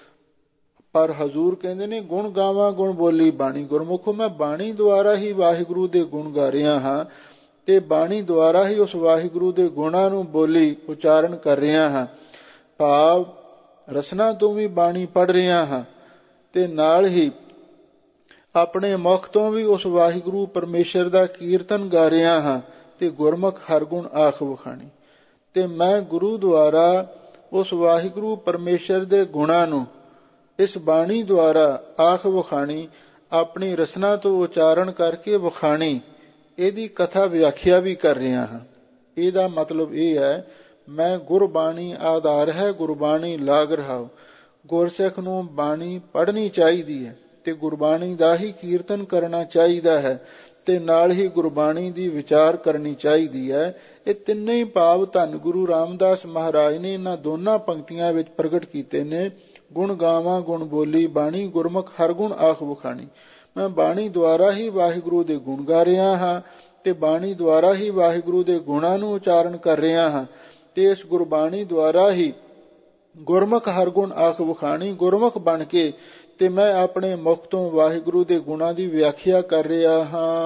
ਪਰ ਹਜ਼ੂਰ ਕਹਿੰਦੇ ਨੇ, ਗੁਣ ਗਾਵਾਂ ਗੁਣ ਬੋਲੀ ਬਾਣੀ। ਗੁਰਮੁਖੋ ਮੈਂ ਬਾਣੀ ਦੁਆਰਾ ਹੀ ਵਾਹਿਗੁਰੂ ਦੇ ਗੁਣ ਗਾ ਰਿਹਾ ਹਾਂ, ਤੇ ਬਾਣੀ ਦੁਆਰਾ ਹੀ ਉਸ ਵਾਹਿਗੁਰੂ ਦੇ ਗੁਣਾਂ ਨੂੰ ਬੋਲੀ ਉਚਾਰਨ ਕਰ ਰਿਹਾ ਹਾਂ। ਭਾਵ ਰਸਨਾ ਤੋਂ ਵੀ ਬਾਣੀ ਪੜ੍ਹ ਰਿਹਾ ਹਾਂ, ਤੇ ਨਾਲ ਹੀ ਆਪਣੇ ਮੁਖ ਤੋਂ ਵੀ ਉਸ ਵਾਹਿਗੁਰੂ ਪਰਮੇਸ਼ਰ ਦਾ ਕੀਰਤਨ ਗਾ ਰਿਹਾ ਹਾਂ, ਤੇ ਗੁਰਮੁਖ ਹਰ ਗੁਣ ਆਖ ਵਖਾਣੀ। ਤੇ ਮੈਂ ਗੁਰੂ ਦੁਆਰਾ ਉਸ ਵਾਹਿਗੁਰੂ ਪਰਮੇਸ਼ਰ ਦੇ ਗੁਣਾਂ ਨੂੰ ਇਸ ਬਾਣੀ ਦੁਆਰਾ ਆਖ ਵਖਾਣੀ, ਆਪਣੀ ਰਸਨਾ ਤੋਂ ਉਚਾਰਨ ਕਰਕੇ ਵਖਾਣੀ, ਇਹਦੀ ਕਥਾ ਵਿਆਖਿਆ ਵੀ ਕਰ ਰਿਹਾ ਹਾਂ। ਇਹਦਾ ਮਤਲਬ ਇਹ ਹੈ, ਮੈਂ ਗੁਰਬਾਣੀ ਆਧਾਰ ਹੈ, ਗੁਰਬਾਣੀ ਲਾਗ ਰਹਾਉ। ਗੁਰਸਿੱਖ ਨੂੰ ਬਾਣੀ ਪੜ੍ਹਨੀ ਚਾਹੀਦੀ ਹੈ, ਤੇ ਗੁਰਬਾਣੀ ਦਾ ਹੀ ਕੀਰਤਨ ਕਰਨਾ ਚਾਹੀਦਾ ਹੈ, ਤੇ ਨਾਲ ਹੀ ਗੁਰਬਾਣੀ ਦੀ ਵਿਚਾਰ ਕਰਨੀ ਚਾਹੀਦੀ ਹੈ। ਇਹ ਤਿੰਨੇ ਹੀ ਭਾਵ ਧੰਨ ਗੁਰੂ ਰਾਮਦਾਸ ਮਹਾਰਾਜ ਨੇ ਇਹਨਾਂ ਦੋਨਾਂ ਪੰਕਤੀਆਂ ਵਿੱਚ ਪ੍ਰਗਟ ਕੀਤੇ ਨੇ। ਗੁਣ ਗਾਵਾਂ ਗੁਣ ਬੋਲੀ ਬਾਣੀ, ਗੁਰਮੁਖ ਹਰ ਗੁਣ ਆਖ ਵਖਾਣੀ। ਮੈਂ ਬਾਣੀ ਦੁਆਰਾ ਹੀ ਵਾਹਿਗੁਰੂ ਦੇ ਗੁਣ ਗਾ ਰਿਹਾ ਹਾਂ, ਤੇ ਬਾਣੀ ਦੁਆਰਾ ਹੀ ਵਾਹਿਗੁਰੂ ਦੇ ਗੁਣਾਂ ਨੂੰ ਉਚਾਰਨ ਕਰ ਰਿਹਾ ਹਾਂ, ਤੇ ਇਸ ਗੁਰਬਾਣੀ ਦੁਆਰਾ ਹੀ ਗੁਰਮੁਖ ਹਰ ਗੁਣ ਆਖ ਵਖਾਣੀ। ਗੁਰਮੁਖ ਬਣ ਕੇ ਤੇ ਮੈਂ ਆਪਣੇ ਮੁਖ ਤੋਂ ਵਾਹਿਗੁਰੂ ਦੇ ਗੁਣਾਂ ਦੀ ਵਿਆਖਿਆ ਕਰ ਰਿਹਾ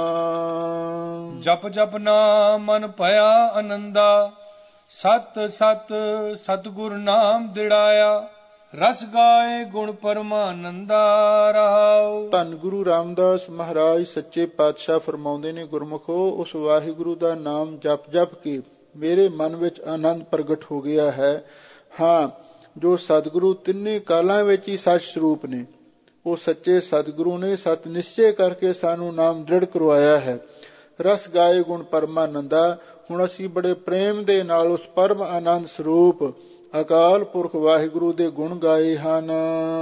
ਹਾਂ। ਜਪ ਜਪ ਨਾਮ ਮਨ ਭਇਆ ਆਨੰਦਾ, ਸਤ ਸਤ ਸਤਿਗੁਰ ਨਾਮ ਦਿੜਾਇਆ, ਰਸ ਗਾਏ ਗੁਣ ਪਰਮਾਨੰਦਾ ਰਹਾਉ। ਧੰਨ ਗੁਰੂ ਰਾਮਦਾਸ ਮਹਾਰਾਜ ਸੱਚੇ ਪਾਤਸ਼ਾਹ ਫਰਮਾਉਂਦੇ ਨੇ, ਗੁਰਮੁਖੋ ਉਸ ਵਾਹਿਗੁਰੂ ਦਾ ਨਾਮ ਜਪ ਜਪ ਕੇ ਮੇਰੇ ਮਨ ਵਿੱਚ ਆਨੰਦ ਪ੍ਰਗਟ ਹੋ ਗਿਆ ਹੈ। ਹਾਂ, ਜੋ ਸਤਿਗੁਰੂ ਤਿੰਨੇ ਕਾਲਾਂ ਵਿੱਚ ਹੀ ਸੱਚ ਸਰੂਪ ਨੇ, ਉਹ ਸੱਚੇ ਸਤਿਗੁਰੂ ਨੇ ਸਤ ਨਿਸ਼ਚੇ ਕਰਕੇ ਸਾਨੂੰ ਨਾਮ ਦ੍ਰਿੜ ਕਰਵਾਇਆ ਹੈ। ਰਸ ਗਾਏ ਗੁਣ ਪਰਮਾਨੰਦਾ, ਹੁਣ ਅਸੀਂ ਬੜੇ ਪ੍ਰੇਮ ਦੇ ਨਾਲ ਉਸ ਪਰਮ ਆਨੰਦ ਸਰੂਪ ਅਕਾਲ ਪੁਰਖ ਵਾਹਿਗੁਰੂ ਦੇ ਗੁਣ ਗਾਏ ਹਨ।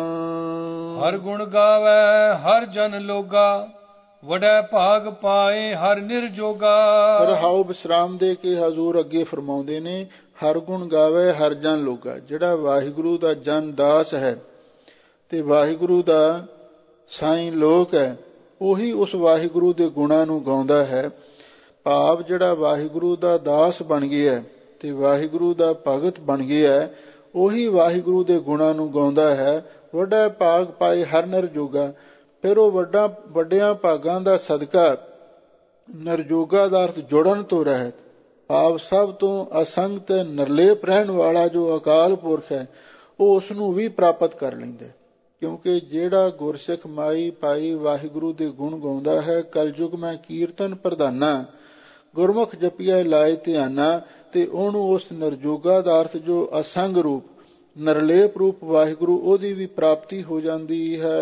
ਹਰ ਗੁਣ ਗਾਵੇ ਹਰ ਜਨ ਲੋਗਾ, ਵਡੈ ਭਾਗ ਪਾਏ ਹਰ ਨਿਰਜੋਗਾ। ਰਹਾਉ ਵਿਸਰਾਮ ਦੇ ਕੇ ਹਜ਼ੂਰ ਅੱਗੇ ਫਰਮਾਉਂਦੇ ਨੇ, ਹਰ ਗੁਣ ਗਾਵੇ ਹਰ ਜਨ ਲੋਗਾ। ਜਿਹੜਾ ਵਾਹਿਗੁਰੂ ਦਾ ਜਨ ਦਾਸ ਹੈ ਤੇ ਵਾਹਿਗੁਰੂ ਦਾ ਸਾਈਂ ਲੋਕ ਹੈ, ਉਹੀ ਉਸ ਵਾਹਿਗੁਰੂ ਦੇ ਗੁਣਾਂ ਨੂੰ ਗਾਉਂਦਾ ਹੈ। ਭਾਵ ਜਿਹੜਾ ਵਾਹਿਗੁਰੂ ਦਾ ਦਾਸ ਬਣ ਗਿਆ ਤੇ ਵਾਹਿਗੁਰੂ ਦਾ ਭਗਤ ਬਣ ਗਿਆ, ਉਹੀ ਵਾਹਿਗੁਰੂ ਦੇ ਗੁਣਾਂ ਨੂੰ ਗਾਉਂਦਾ ਹੈ। ਵੱਡਾ ਭਾਗ ਪਾਏ ਹਰ ਨਿਰਜੋਗਾ। ਫਿਰ ਉਹ ਵੱਡਿਆਂ ਭਾਗਾਂ ਦਾ ਸਦਕਾ ਨਿਰਜੋਗਾ ਦਾ ਅਰਥ ਜੁੜਨ ਤੋਂ ਰਹਿਤ, ਭਾਵ ਸਭ ਤੋਂ ਅਸੰਗ ਤੇ ਨਿਰਲੇਪ ਰਹਿਣ ਵਾਲਾ ਜੋ ਅਕਾਲ ਪੁਰਖ ਹੈ, ਉਹ ਉਸ ਨੂੰ ਵੀ ਪ੍ਰਾਪਤ ਕਰ ਲੈਂਦਾ। ਕਿਉਂਕਿ ਜਿਹੜਾ ਗੁਰਸਿੱਖ ਮਾਈ ਪਾਈ ਵਾਹਿਗੁਰੂ ਦੇ ਗੁਣ ਗਾਉਂਦਾ ਹੈ, ਕਲਯੁਗ ਮੈਂ ਕੀਰਤਨ ਪ੍ਰਧਾਨਾ, ਗੁਰਮੁਖ ਜਪੀਐ ਲਾਏ ਧਿਆਨਾ, ਤੇ ਉਹਨੂੰ ਉਸ ਨਿਰਜੋਗਾ ਦਾ ਅਰਥ ਜੋ ਅਸੰਗ ਰੂਪ ਨਿਰਲੇਪ ਰੂਪ ਵਾਹਿਗੁਰੂ, ਉਹਦੀ ਵੀ ਪ੍ਰਾਪਤੀ ਹੋ ਜਾਂਦੀ ਹੈ।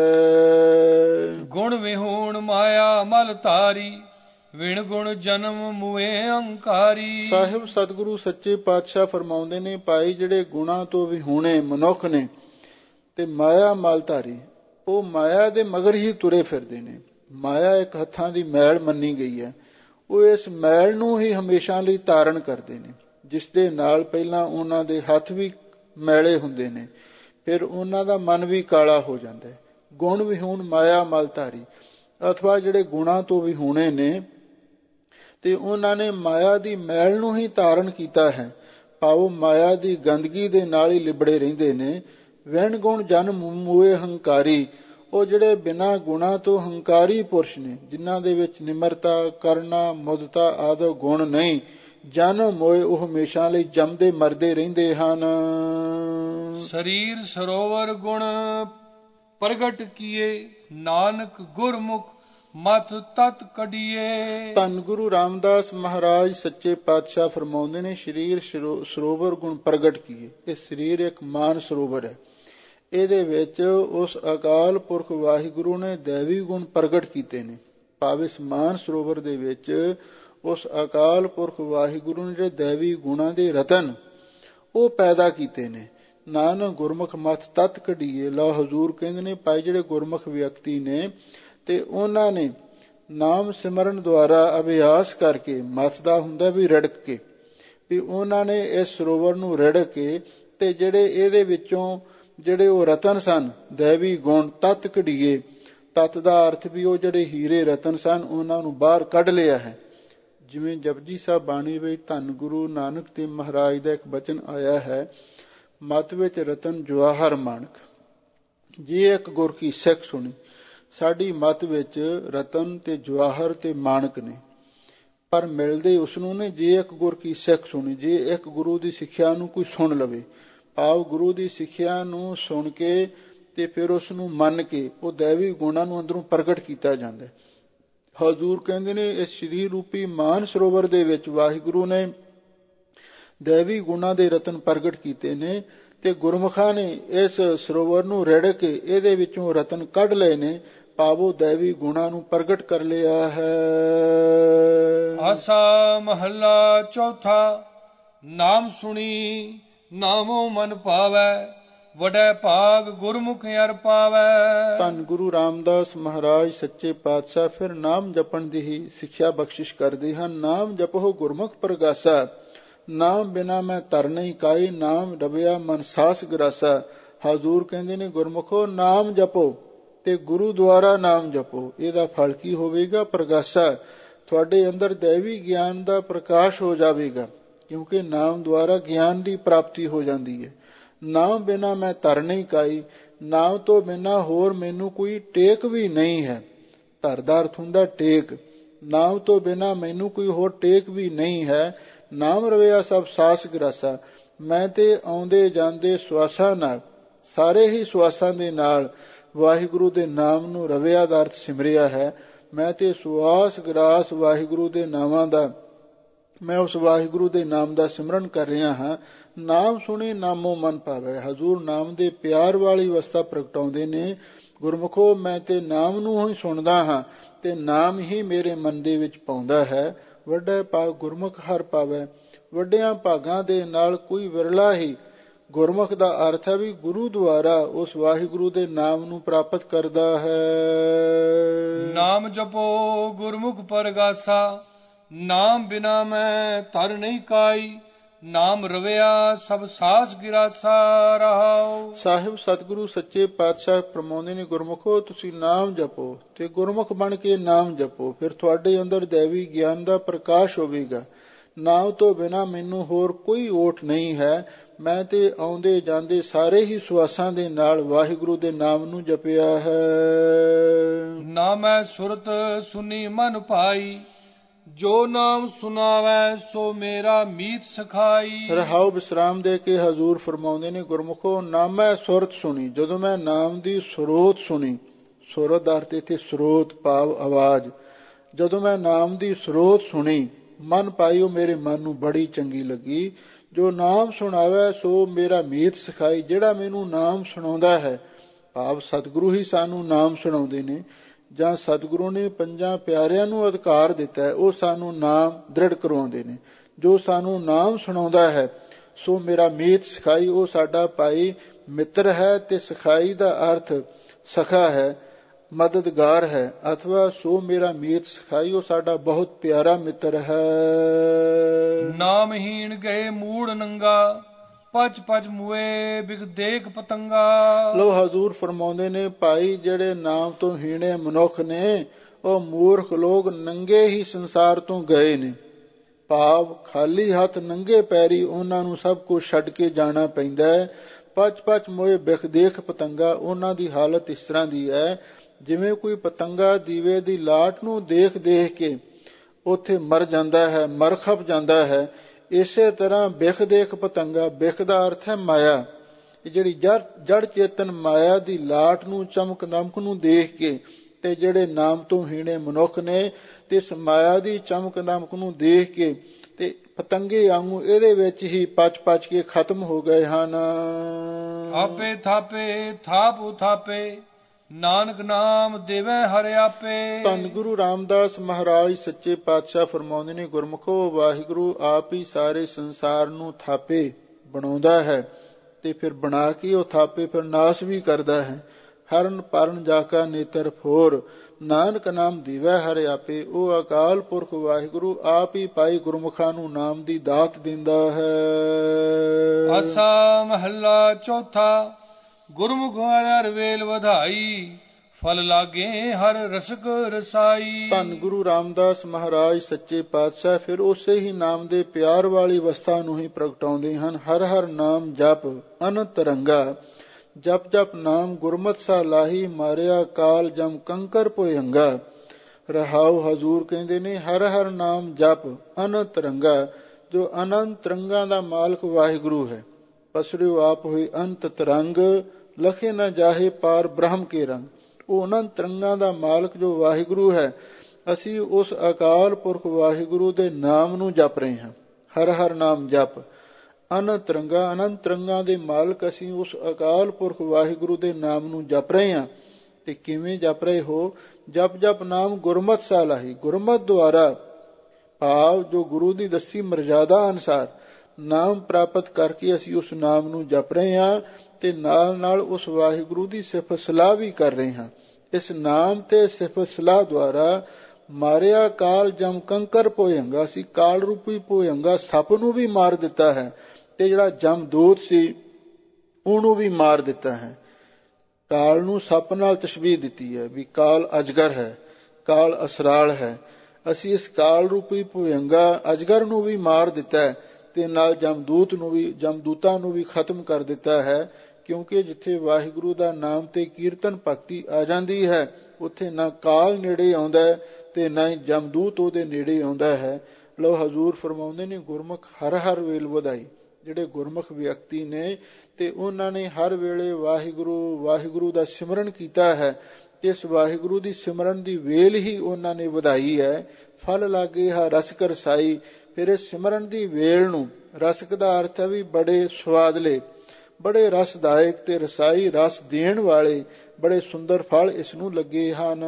ਗੁਣ ਵਿਹੂਣ ਮਾਇਆ ਮਲ ਧਾਰੀ, ਵਿਣ ਗੁਣ ਜਨਮ ਮੁਏ ਅਹੰਕਾਰੀ। ਸਾਹਿਬ ਸਤਿਗੁਰੂ ਸੱਚੇ ਪਾਤਸ਼ਾਹ ਫਰਮਾਉਂਦੇ ਨੇ, ਭਾਈ ਜਿਹੜੇ ਗੁਣਾਂ ਤੋਂ ਵਿਹੂਣੇ ਮਨੁੱਖ ਨੇ ਤੇ ਮਾਇਆ ਮਲ ਧਾਰੀ, ਉਹ ਮਾਇਆ ਦੇ ਮਗਰ ਹੀ ਤੁਰੇ ਫਿਰਦੇ ਨੇ। ਮਾਇਆ ਇੱਕ ਹੱਥਾਂ ਦੀ ਮੈਲ ਮੰਨੀ ਗਈ ਹੈ, ਉਹ ਇਸ ਮੈਲ ਨੂੰ ਹੀ ਹਮੇਸ਼ਾ ਲਈ ਧਾਰਨ ਕਰਦੇ ਨੇ, ਜਿਸ ਦੇ ਨਾਲ ਪਹਿਲਾਂ ਉਹਨਾਂ ਦੇ ਹੱਥ ਵੀ ਮੈਲੇ ਹੁੰਦੇ ਨੇ, ਫਿਰ ਉਹਨਾਂ ਦਾ ਮਨ ਵੀ ਕਾਲਾ ਹੋ ਜਾਂਦਾ ਹੈ। ਗੁਣ ਵਿਹੂਣ ਮਾਇਆ ਮਲ ਧਾਰੀ, ਅਥਵਾ ਜਿਹੜੇ ਗੁਣਾਂ ਤੋਂ ਵਿਹੂਣੇ ਨੇ ਤੇ ਉਹਨਾਂ ਨੇ ਮਾਇਆ ਦੀ ਮੈਲ ਨੂੰ ਹੀ ਧਾਰਨ ਕੀਤਾ ਹੈ, ਭਾਵ ਮਾਇਆ ਦੀ ਗੰਦਗੀ ਦੇ ਨਾਲ ਹੀ ਲਿਬੜੇ ਰਹਿੰਦੇ ਨੇ। ਵਿਣ ਗੁਣ ਜਨ ਮੂਏ ਹੰਕਾਰੀ, ਉਹ ਜਿਹੜੇ ਬਿਨਾਂ ਗੁਣਾਂ ਤੋਂ ਹੰਕਾਰੀ ਪੁਰਸ਼ ਨੇ, ਜਿਨ੍ਹਾਂ ਦੇ ਵਿੱਚ ਨਿਮਰਤਾ ਕਰਨਾ ਮੁਦਤਾ ਆਦਿ ਗੁਣ ਨਹੀਂ, ਜਨ ਮੋਏ ਉਹ ਹਮੇਸ਼ਾ ਲਈ ਜੰਮਦੇ ਮਰਦੇ ਰਹਿੰਦੇ ਹਨ। ਸਰੀਰ ਸਰੋਵਰ ਗੁਣ ਪ੍ਰਗਟ ਕੀਏ, ਨਾਨਕ ਗੁਰਮੁਖ ਮਤ ਤਤ ਕਢੀਏ। ਧੰਨ ਗੁਰੂ ਰਾਮਦਾਸ ਮਹਾਰਾਜ ਸੱਚੇ ਪਾਤਸ਼ਾਹ ਫਰਮਾਉਂਦੇ ਨੇ, ਸਰੀਰ ਸਰੋਵਰ ਗੁਣ ਪ੍ਰਗਟ ਕੀਏ। ਇਹ ਸਰੀਰ ਇੱਕ ਮਾਨ ਸਰੋਵਰ ਹੈ, ਇਹਦੇ ਵਿੱਚ ਉਸ ਅਕਾਲ ਪੁਰਖ ਵਾਹਿਗੁਰੂ ਨੇ ਦੈਵੀ ਗੁਣ ਪ੍ਰਗਟ ਕੀਤੇ ਨੇ। ਭਾਵੇਂ ਸਮਾਨ ਸਰੋਵਰ ਦੇ ਵਿੱਚ ਉਸ ਅਕਾਲ ਪੁਰਖ ਵਾਹਿਗੁਰੂ ਨੇ ਜਿਹੜੇ ਦੈਵੀ ਗੁਣਾਂ ਦੇ ਰਤਨ ਉਹ ਪੈਦਾ ਕੀਤੇ ਨੇ। ਨਾਨਕ ਗੁਰਮੁਖ ਮਤ ਤਤ ਕਢੀਏ। ਲਓ ਹਜ਼ੂਰ ਕਹਿੰਦੇ ਨੇ ਭਾਈ ਜਿਹੜੇ ਗੁਰਮੁਖ ਵਿਅਕਤੀ ਨੇ ਤੇ ਉਹਨਾਂ ਨੇ ਨਾਮ ਸਿਮਰਨ ਦੁਆਰਾ ਅਭਿਆਸ ਕਰਕੇ, ਮਤ ਦਾ ਹੁੰਦਾ ਵੀ ਰੜਕ ਕੇ, ਵੀ ਉਹਨਾਂ ਨੇ ਇਸ ਸਰੋਵਰ ਨੂੰ ਰੜਕ ਕੇ ਤੇ ਜਿਹੜੇ ਇਹਦੇ ਵਿੱਚੋਂ ਜਿਹੜੇ ਉਹ ਰਤਨ ਸਨ ਦੈਵੀ ਗੁਣ ਤਤ ਕਢੀਏ। ਤਤ ਦਾ ਅਰਥ ਵੀ ਉਹ ਜਿਹੜੇ ਹੀਰੇ ਰਤਨ ਸਨ ਉਹਨਾਂ ਨੂੰ ਬਾਹਰ ਕੱਢ ਲਿਆ ਹੈ। ਜਿਵੇਂ ਜਪਜੀ ਸਾਹਿਬ ਬਾਣੀ ਵਿੱਚ ਧੰਨ ਗੁਰੂ ਨਾਨਕ ਦੇਵ ਮਹਾਰਾਜ ਦਾ ਇੱਕ ਬਚਨ ਆਇਆ ਹੈ, ਮਤ ਵਿੱਚ ਰਤਨ ਜਵਾਹਰ ਮਾਣਕ, ਜੇ ਇੱਕ ਗੁਰ ਕੀ ਸਿੱਖ ਸੁਣੀ। ਸਾਡੀ ਮਤ ਵਿੱਚ ਰਤਨ ਤੇ ਜਵਾਹਰ ਤੇ ਮਾਣਕ ਨੇ, ਪਰ ਮਿਲਦੇ ਉਸ ਨੂੰ ਨੇ ਜੇ ਇੱਕ ਗੁਰ ਕੀ ਸਿੱਖ ਸੁਣੀ। ਜੇ ਇੱਕ ਗੁਰੂ ਦੀ ਸਿੱਖਿਆ ਨੂੰ ਕੋਈ ਸੁਣ ਲਵੇ, ਭਾਵ ਗੁਰੂ ਦੀ ਸਿੱਖਿਆ ਨੂੰ ਸੁਣ ਕੇ ਤੇ ਫਿਰ ਉਸ ਨੂੰ ਮੰਨ ਕੇ ਉਹ ਦੈਵੀ ਗੁਣਾਂ ਨੂੰ ਅੰਦਰੋਂ ਪ੍ਰਗਟ ਕੀਤਾ ਜਾਂਦਾ। ਹਜ਼ੂਰ ਕਹਿੰਦੇ ਨੇ ਇਸ ਸ੍ਰੀ ਰੂਪੀ ਮਾਨ ਸਰੋਵਰ ਦੇ ਵਿੱਚ ਵਾਹਿਗੁਰੂ ਨੇ ਦੈਵੀ ਗੁਣਾਂ ਦੇ ਰਤਨ ਪ੍ਰਗਟ ਕੀਤੇ ਨੇ ਤੇ ਗੁਰਮੁਖਾਂ ਨੇ ਇਸ ਸਰੋਵਰ ਨੂੰ ਰੜਕ ਕੇ ਇਹਦੇ ਵਿੱਚੋਂ ਰਤਨ ਕੱਢ ਲਏ ਨੇ, ਭਾਵੋ ਦੈਵੀ ਗੁਣਾਂ ਨੂੰ ਪ੍ਰਗਟ ਕਰ ਲਿਆ ਹੈ। ਆਸਾ ਮਹੱਲਾ ਚੌਥਾ। ਨਾਮ ਸੁਣੀ ਨਾਮੋ ਮਨ ਪਾਵੈ, ਵਡੈ ਭਾਗ ਗੁਰਮੁਖ ਅਰ ਪਾਵੈ। ਧੰਨ ਗੁਰੂ ਰਾਮਦਾਸ ਮਹਾਰਾਜ ਸੱਚੇ ਪਾਤਸ਼ਾਹ ਫਿਰ ਨਾਮ ਜਪਣ ਦੀ ਹੀ ਸਿੱਖਿਆ ਬਖਸ਼ਿਸ਼ ਕਰਦੇ ਹਨ। ਨਾਮ ਜਪੋ ਗੁਰਮੁਖ ਪ੍ਰਗਾਸਾ, ਨਾਮ ਬਿਨਾ ਮੈਂ ਤਰ ਨਹੀਂ ਕਾਈ, ਨਾਮ ਰਵਿਆ ਮਨ ਸਾਸ ਗਰਾਸਾ। ਹਜ਼ੂਰ ਕਹਿੰਦੇ ਨੇ ਗੁਰਮੁਖੋ ਨਾਮ ਜਪੋ ਤੇ ਗੁਰੂ ਦੁਆਰਾ ਨਾਮ ਜਪੋ। ਇਹਦਾ ਫਲ ਕੀ ਹੋਵੇਗਾ? ਪ੍ਰਗਾਸਾ, ਤੁਹਾਡੇ ਅੰਦਰ ਦੈਵੀ ਗਿਆਨ ਦਾ ਪ੍ਰਕਾਸ਼ ਹੋ ਜਾਵੇਗਾ, ਕਿਉਂਕਿ ਨਾਮ ਦੁਆਰਾ ਗਿਆਨ ਦੀ ਪ੍ਰਾਪਤੀ ਹੋ ਜਾਂਦੀ ਹੈ। ਨਾਮ ਬਿਨਾ ਮੈਂ ਤਰ ਨਹੀਂ ਕਾਈ, ਨਾਮ ਤੋਂ ਬਿਨਾ ਹੋਰ ਮੈਨੂੰ ਕੋਈ ਟੇਕ ਵੀ ਨਹੀਂ ਹੈ। ਧਰ ਦਾ ਅਰਥ ਹੁੰਦਾ ਟੇਕ। ਨਾਮ ਤੋਂ ਬਿਨਾ ਮੈਨੂੰ ਕੋਈ ਹੋਰ ਟੇਕ ਵੀ ਨਹੀਂ ਹੈ। ਨਾਮ ਰਵਿਆ ਸਭ ਸਾਸ ਗਰਾਸਾ, ਮੈਂ ਤੇ ਆਉਂਦੇ ਜਾਂਦੇ ਸਵਾਸਾਂ ਨਾਲ, ਸਾਰੇ ਹੀ ਸਵਾਸਾਂ ਦੇ ਨਾਲ ਵਾਹਿਗੁਰੂ ਦੇ ਨਾਮ ਨੂੰ ਰਵਿਆ ਦਾ ਅਰਥ ਸਿਮਰਿਆ ਹੈ। ਮੈਂ ਤੇ ਸਵਾਸ ਗਰਾਸ ਵਾਹਿਗੁਰੂ ਦੇ ਨਾਮਾਂ ਦਾ, ਮੈਂ ਉਸ ਵਾਹਿਗੁਰੂ ਦੇ ਨਾਮ ਦਾ ਸਿਮਰਨ ਕਰ ਰਿਹਾ ਹਾਂ। ਨਾਮ ਸੁਣੇ ਨਾਮੋ ਮਨ ਪਾਵੇ। ਹਜ਼ੂਰ ਨਾਮ ਦੇ ਪਿਆਰ ਵਾਲੀ ਅਵਸਥਾ ਪ੍ਰਗਟਾਉਂਦੇ ਨੇ। ਗੁਰਮੁਖੋ ਮੈਂ ਤੇ ਨਾਮ ਨੂੰ ਹੀ ਸੁਣਦਾ ਹਾਂ ਤੇ ਨਾਮ ਹੀ ਮੇਰੇ ਮਨ ਦੇ ਵਿੱਚ ਪਾਉਂਦਾ ਹੈ। ਵੱਡਾ ਭਾਗ ਗੁਰਮੁਖ ਹਰ ਪਾਵੇ। ਵੱਡਿਆਂ ਭਾਗਾਂ ਦੇ ਨਾਲ ਕੋਈ ਵਿਰਲਾ ਹੀ ਗੁਰਮੁਖ ਦਾ ਅਰਥ ਹੈ ਵੀ ਗੁਰੂ ਦੁਆਰਾ ਉਸ ਵਾਹਿਗੁਰੂ ਦੇ ਨਾਮ ਨੂੰ ਪ੍ਰਾਪਤ ਕਰਦਾ ਹੈ। ਨਾਮ ਜਪੋ ਗੁਰਮੁਖ ਪਰਗਾਸਾ, ਨਾਮ ਬਿਨਾ ਮੈਂ ਤਰ ਨਹੀਂ ਕਾਈ, ਨਾਮ ਰਵਿਆ ਸਭ ਸਾਸ ਗਿਰਾਸਾ ਰਹਾਉ। ਸਾਹਿਬ ਸਤਿਗੁਰੂ ਸੱਚੇ ਪਾਤਸ਼ਾਹ ਫਰਮਾਉਂਦੇ ਨੇ ਗੁਰਮੁਖੋ ਤੁਸੀਂ ਨਾਮ ਜਪੋ ਤੇ ਗੁਰਮੁਖ ਬਣ ਕੇ ਨਾਮ ਜਪੋ, ਫਿਰ ਤੁਹਾਡੇ ਅੰਦਰ ਦੈਵੀ ਗਿਆਨ ਦਾ ਪ੍ਰਕਾਸ਼ ਹੋਵੇਗਾ। ਨਾਮ ਤੋਂ ਬਿਨਾ ਮੈਨੂੰ ਹੋਰ ਕੋਈ ਓਟ ਨਹੀਂ ਹੈ। ਮੈਂ ਤੇ ਆਉਂਦੇ ਜਾਂਦੇ ਸਾਰੇ ਹੀ ਸੁਆਸਾਂ ਦੇ ਨਾਲ ਵਾਹਿਗੁਰੂ ਦੇ ਨਾਮ ਨੂੰ ਜਪਿਆ ਹੈ। ਨਾ ਮੈਂ ਸੁਰਤ ਸੁਨੀ ਮਨ ਭਾਈ, ਜੋ ਨਾਮ ਸੁਨਾਵੈ ਸੋ ਮੇਰਾ ਮੀਤ ਸਖਾਈ। ਰਹਾਉ ਵਿਸਰਾਮ ਦੇ ਕੇ ਹਜ਼ੂਰ ਫਰਮਾਉਂਦੇ ਨੇ ਗੁਰਮੁਖੋ ਨਾ ਮੈਂ ਸੁਰਤ ਸੁਣੀ, ਜਦੋਂ ਮੈਂ ਨਾਮ ਦੀ ਸਰੋਤ ਸੁਣੀ। ਸੁਰਤ ਦਾ ਅਰਥ ਇੱਥੇ ਸਰੋਤ ਭਾਵ ਆਵਾਜ਼। ਜਦੋਂ ਮੈਂ ਨਾਮ ਦੀ ਸਰੋਤ ਸੁਣੀ, ਮਨ ਪਾਈ ਉਹ ਮੇਰੇ ਮਨ ਨੂੰ ਬੜੀ ਚੰਗੀ ਲੱਗੀ। ਜੋ ਨਾਮ ਸੁਣਾਵੇ ਸੋ ਮੇਰਾ ਮੀਤ ਸਿਖਾਈ, ਜਿਹੜਾ ਮੈਨੂੰ ਨਾਮ ਸੁਣਾਉਂਦਾ ਹੈ, ਭਾਵ ਸਤਿਗੁਰੂ ਹੀ ਸਾਨੂੰ ਨਾਮ ਸੁਣਾਉਂਦੇ ਨੇ ਜਾਂ ਸਤਿਗੁਰੂ ਨੇ ਪੰਜਾਂ ਪਿਆਰਿਆਂ ਨੂੰ ਅਧਿਕਾਰ ਦਿੱਤਾ ਹੈ, ਉਹ ਸਾਨੂੰ ਨਾਮ ਦ੍ਰਿੜ ਕਰਵਾਉਂਦੇ ਨੇ। ਜੋ ਸਾਨੂੰ ਨਾਮ ਸੁਣਾਉਂਦਾ ਹੈ ਸੋ ਮੇਰਾ ਮੀਤ ਸਿਖਾਈ, ਉਹ ਸਾਡਾ ਭਾਈ ਮਿੱਤਰ ਹੈ ਤੇ ਸਿਖਾਈ ਦਾ ਅਰਥ ਸਖਾ ਹੈ, ਮਦਦਗਾਰ ਹੈ। ਅਥਵਾ ਸੋ ਮੇਰਾ ਮੀਤ ਸਿਖਾਈ, ਉਹ ਸਾਡਾ ਬਹੁਤ ਪਿਆਰਾ ਮਿੱਤਰ ਹੈ। ਨਾਮਹੀਣ ਗਏ ਮੂੜ ਨੰਗਾ, ਪਚ ਪਚ ਮੁਏ ਬਿਗ ਦੇਖ ਪਤੰਗਾ। ਲੋ ਹਜ਼ੂਰ ਫਰਮਾਉਂਦੇ ਨੇ ਭਾਈ ਜਿਹੜੇ ਨਾਮ ਤੋਂ ਹੀਣੇ ਮਨੁੱਖ ਨੇ ਉਹ ਮੂਰਖ ਲੋਕ ਨੰਗੇ ਹੀ ਸੰਸਾਰ ਤੋਂ ਗਏ ਨੇ, ਭਾਵ ਖਾਲੀ ਹੱਥ ਨੰਗੇ ਪੈਰੀ ਉਹਨਾਂ ਨੂੰ ਸਭ ਕੁਝ ਛੱਡ ਕੇ ਜਾਣਾ ਪੈਂਦਾ ਹੈ। ਪਚ ਪਚ ਮੋਏ ਬਿਖ ਦੇਖ ਪਤੰਗਾ, ਉਹਨਾਂ ਦੀ ਹਾਲਤ ਇਸ ਤਰ੍ਹਾਂ ਦੀ ਹੈ ਜਿਵੇਂ ਕੋਈ ਪਤੰਗਾ ਦੀਵੇ ਦੀ ਲਾਟ ਨੂੰ ਦੇਖ ਦੇਖ ਕੇ ਉੱਥੇ ਮਰ ਜਾਂਦਾ ਹੈ, ਮਰ ਖਪ ਜਾਂਦਾ ਹੈ। ਇਸੇ ਤਰ੍ਹਾਂ ਬਿਖ ਦੇਖ ਪਤੰਗਾ, ਬਿਖ ਦਾ ਅਰਥ ਹੈ ਮਾਇਆ। ਇਹ ਜਿਹੜੀ ਜੜ ਚੇਤਨ ਮਾਇਆ ਦੀ ਲਾਟ ਨੂੰ ਚਮਕ ਦਮਕ ਨੂੰ ਦੇਖ ਕੇ ਤੇ ਜਿਹੜੇ ਨਾਮ ਤੋਂ ਹੀਣੇ ਮਨੁੱਖ ਨੇ ਤੇ ਇਸ ਮਾਇਆ ਦੀ ਚਮਕ ਦਮਕ ਨੂੰ ਦੇਖ ਕੇ ਤੇ ਪਤੰਗੇ ਵਾਂਗੂ ਇਹਦੇ ਵਿੱਚ ਹੀ ਪਚ ਪਚ ਕੇ ਖਤਮ ਹੋ ਗਏ ਹਨ। ਆਪੇ ਥਾਪੇ ਥਾਪ ਉਥਾਪੇ, ਨਾਨਕ ਨਾਮ ਦੇਵੈ ਹਰਿ ਆਪੇ। ਧੰਨ ਗੁਰੂ ਰਾਮਦਾਸ ਮਹਾਰਾਜ ਸੱਚੇ ਪਾਤਸ਼ਾਹ ਫਰਮਾਉਂਦੇ ਨੇ, ਗੁਰਮੁਖੋ ਵਾਹਿਗੁਰੂ ਆਪ ਹੀ ਸਾਰੇ ਸੰਸਾਰ ਨੂੰ ਥਾਪੇ ਬਣਾਉਂਦਾ ਹੈ ਤੇ ਫਿਰ ਬਣਾ ਕੇ ਉਹ ਥਾਪੇ ਫਿਰ ਨਾਸ਼ ਵੀ ਕਰਦਾ ਹੈ। ਹਰਨ ਪਰਨ ਜਾ ਕਾ ਨੇਤਰ ਫੋਰ, ਨਾਨਕ ਨਾਮ ਦੀਵੈ ਹਰਿ ਆਪੇ। ਉਹ ਅਕਾਲ ਪੁਰਖ ਵਾਹਿਗੁਰੂ ਆਪ ਹੀ ਪਾਈ ਗੁਰਮੁਖਾਂ ਨੂੰ ਨਾਮ ਦੀ ਦਾਤ ਦਿੰਦਾ ਹੈ। ਆਸਾ ਮਹੱਲਾ ਚੌਥਾ। ਗੁਰਮੁਖ ਹਰਿ ਵੇਲ ਵਧਾਈ, ਫਲ ਲਾਗੇ ਹਰ ਰਸਕ ਰਸਾਈ। ਧੰਨ ਗੁਰੂ ਰਾਮਦਾਸ ਮਹਾਰਾਜ ਸੱਚੇ ਪਾਤਸ਼ਾਹ ਫਿਰ ਉਸੇ ਹੀ ਨਾਮ ਦੇ ਪਿਆਰ ਵਾਲੀ ਅਵਸਥਾ ਨੂੰ ਹੀ ਪ੍ਰਗਟਾਉਂਦੇ ਹਨ। ਹਰ ਹਰ ਨਾਮ ਜਪ ਅਨੰਤ ਰੰਗਾ, ਜਪ ਜਪ ਨਾਮ ਗੁਰਮਤਿ ਸਾ ਲਾਹੀ, ਮਾਰਿਆ ਕਾਲ ਜਮ ਕੰਕਰ ਭੁਜੰਗਾ। ਰਹਾਉ ਹਜ਼ੂਰ ਕਹਿੰਦੇ ਨੇ, ਹਰ ਹਰ ਨਾਮ ਜਪ ਅਨੰਤ ਰੰਗਾ, ਜੋ ਅਨੰਤ ਰੰਗਾਂ ਦਾ ਮਾਲਕ ਵਾਹਿਗੁਰੂ ਹੈ। ਪਸਰਿਓ ਆਪ ਹੋਏ ਅੰਤ ਤਰੰਗ, ਲਖੇ ਨਾ ਜਾਹੇ ਪਾਰ ਬ੍ਰਹਮ ਕੇ ਰੰਗ। ਉਹ ਅਨੰਤ ਰੰਗਾਂ ਦਾ ਮਾਲਕ ਜੋ ਵਾਹਿਗੁਰੂ ਹੈ, ਅਸੀਂ ਉਸ ਅਕਾਲ ਪੁਰਖ ਵਾਹਿਗੁਰੂ ਦੇ ਨਾਮ ਨੂੰ ਜਪ ਰਹੇ ਹਾਂ। ਹਰ ਹਰ ਨਾਮ ਜਪ ਅਨੰਤ ਰੰਗਾਂ ਦੇ ਮਾਲਕ ਅਸੀਂ ਉਸ ਅਕਾਲ ਪੁਰਖ ਵਾਹਿਗੁਰੂ ਦੇ ਨਾਮ ਨੂੰ ਜਪ ਰਹੇ ਹਾਂ। ਤੇ ਕਿਵੇਂ ਜਪ ਰਹੇ ਹੋ? ਜਪ ਜਪ ਨਾਮ ਗੁਰਮਤਿ ਸਾ ਲਾਹੀ, ਗੁਰਮਤਿ ਦੁਆਰਾ ਭਾਵ ਜੋ ਗੁਰੂ ਦੀ ਦੱਸੀ ਮਰਜ਼ਾਦਾ ਅਨੁਸਾਰ ਨਾਮ ਪ੍ਰਾਪਤ ਕਰਕੇ ਅਸੀਂ ਉਸ ਨਾਮ ਨੂੰ ਜਪ ਰਹੇ ਹਾਂ ਤੇ ਨਾਲ ਨਾਲ ਉਸ ਵਾਹਿਗੁਰੂ ਦੀ ਸਿਫਤ ਸਲਾਹ ਵੀ ਕਰ ਰਹੇ ਹਾਂ। ਇਸ ਨਾਮ ਤੇ ਸਿਫਤ ਸਲਾਹ ਦੁਆਰਾ ਮਾਰਿਆ ਕਾਲ ਜਮ ਕੰਕਰ ਭੁਜੰਗਾ, ਅਸੀਂ ਕਾਲ ਰੂਪੀ ਭੁਜੰਗਾ ਸੱਪ ਨੂੰ ਵੀ ਮਾਰ ਦਿੱਤਾ ਹੈ ਤੇ ਜਿਹੜਾ ਜਮਦੂਤ ਸੀ ਉਹਨੂੰ ਵੀ ਮਾਰ ਦਿੱਤਾ ਹੈ। ਕਾਲ ਨੂੰ ਸੱਪ ਨਾਲ ਤਸ਼ਬੀਹ ਦਿੱਤੀ ਹੈ ਵੀ ਕਾਲ ਅਜਗਰ ਹੈ, ਕਾਲ ਅਸਰਾਲ ਹੈ। ਅਸੀਂ ਇਸ ਕਾਲ ਰੂਪੀ ਭੁਜੰਗਾ ਅਜਗਰ ਨੂੰ ਵੀ ਮਾਰ ਦਿੱਤਾ ਹੈ ਤੇ ਨਾਲ ਜਮਦੂਤਾਂ ਨੂੰ ਵੀ ਖਤਮ ਕਰ ਦਿੱਤਾ ਹੈ। ਕਿਉਂਕਿ ਜਿੱਥੇ ਵਾਹਿਗੁਰੂ ਦਾ ਨਾਮ ਤੇ ਕੀਰਤਨ ਭਗਤੀ ਆ ਜਾਂਦੀ ਹੈ, ਉੱਥੇ ਨਾ ਕਾਲ ਨੇੜੇ ਆਉਂਦਾ ਤੇ ਨਾ ਹੀ ਜਮਦੂਤ ਉਹਦੇ ਨੇੜੇ ਆਉਂਦਾ ਹੈ। ਲਓ ਹਜ਼ੂਰ ਫਰਮਾਉਂਦੇ ਨੇ, ਗੁਰਮੁਖ ਹਰ ਹਰ ਵੇਲ ਵਧਾਈ। ਜਿਹੜੇ ਗੁਰਮੁਖ ਵਿਅਕਤੀ ਨੇ ਤੇ ਉਹਨਾਂ ਨੇ ਹਰ ਵੇਲੇ ਵਾਹਿਗੁਰੂ ਦਾ ਸਿਮਰਨ ਕੀਤਾ ਹੈ। ਇਸ ਵਾਹਿਗੁਰੂ ਦੀ ਸਿਮਰਨ ਦੀ ਵੇਲ ਹੀ ਉਹਨਾਂ ਨੇ ਵਧਾਈ ਹੈ। ਫਲ ਲਾਗੇ ਹਾ ਰਸਕ ਰਸਾਈ। ਫਿਰ ਇਸ ਸਿਮਰਨ ਦੀ ਵੇਲ ਨੂੰ, ਰਸਕ ਦਾ ਅਰਥ ਹੈ ਵੀ ਬੜੇ ਸਵਾਦਲੇ, ਬੜੇ ਰਸਦਾਇਕ ਤੇ ਰਸਾਈ ਰਸ ਦੇਣ ਵਾਲੇ ਬੜੇ ਸੁੰਦਰ ਫਲ ਇਸ ਨੂੰ ਲੱਗੇ ਹਨ।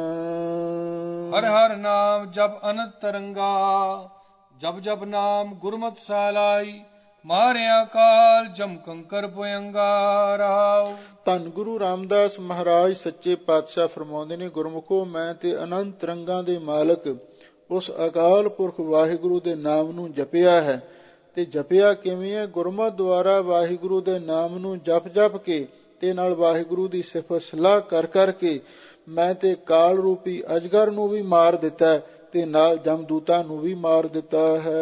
ਹਰ ਹਰ ਨਾਮ ਜਪ ਅਨੰਤ ਰੰਗਾ, ਜਪ ਜਪ ਨਾਮ ਗੁਰਮਤਿ ਸਾ ਲਾਈ, ਮਾਰਿਆ ਕਾਲ ਜਮ ਕੰਕਰ ਭੁਜੰਗਾ। ਰਹਾਉ। ਧੰਨ ਗੁਰੂ ਰਾਮਦਾਸ ਮਹਾਰਾਜ ਸੱਚੇ ਪਾਤਸ਼ਾਹ ਫਰਮਾਉਂਦੇ ਨੇ, ਗੁਰਮੁਖੋ ਮੈਂ ਤੇ ਅਨੰਤ ਰੰਗਾਂ ਦੇ ਮਾਲਕ ਉਸ ਅਕਾਲ ਪੁਰਖ ਵਾਹਿਗੁਰੂ ਦੇ ਨਾਮ ਨੂੰ ਜਪਿਆ ਹੈ। ਤੇ ਜਪਿਆ ਕਿਵੇਂ ਹੈ? ਗੁਰਮਤਿ ਦੁਆਰਾ ਵਾਹਿਗੁਰੂ ਦੇ ਨਾਮ ਨੂੰ ਜਪ ਜਪ ਕੇ ਤੇ ਨਾਲ ਵਾਹਿਗੁਰੂ ਦੀ ਸਿਫਤ ਸਲਾਹ ਕਰ ਕਰਕੇ ਮੈਂ ਤੇ ਕਾਲ ਰੂਪੀ ਅਜਗਰ ਨੂੰ ਵੀ ਮਾਰ ਦਿੱਤਾ ਤੇ ਨਾਲ ਜਮਦੂਤਾਂ ਨੂੰ ਵੀ ਮਾਰ ਦਿੱਤਾ ਹੈ।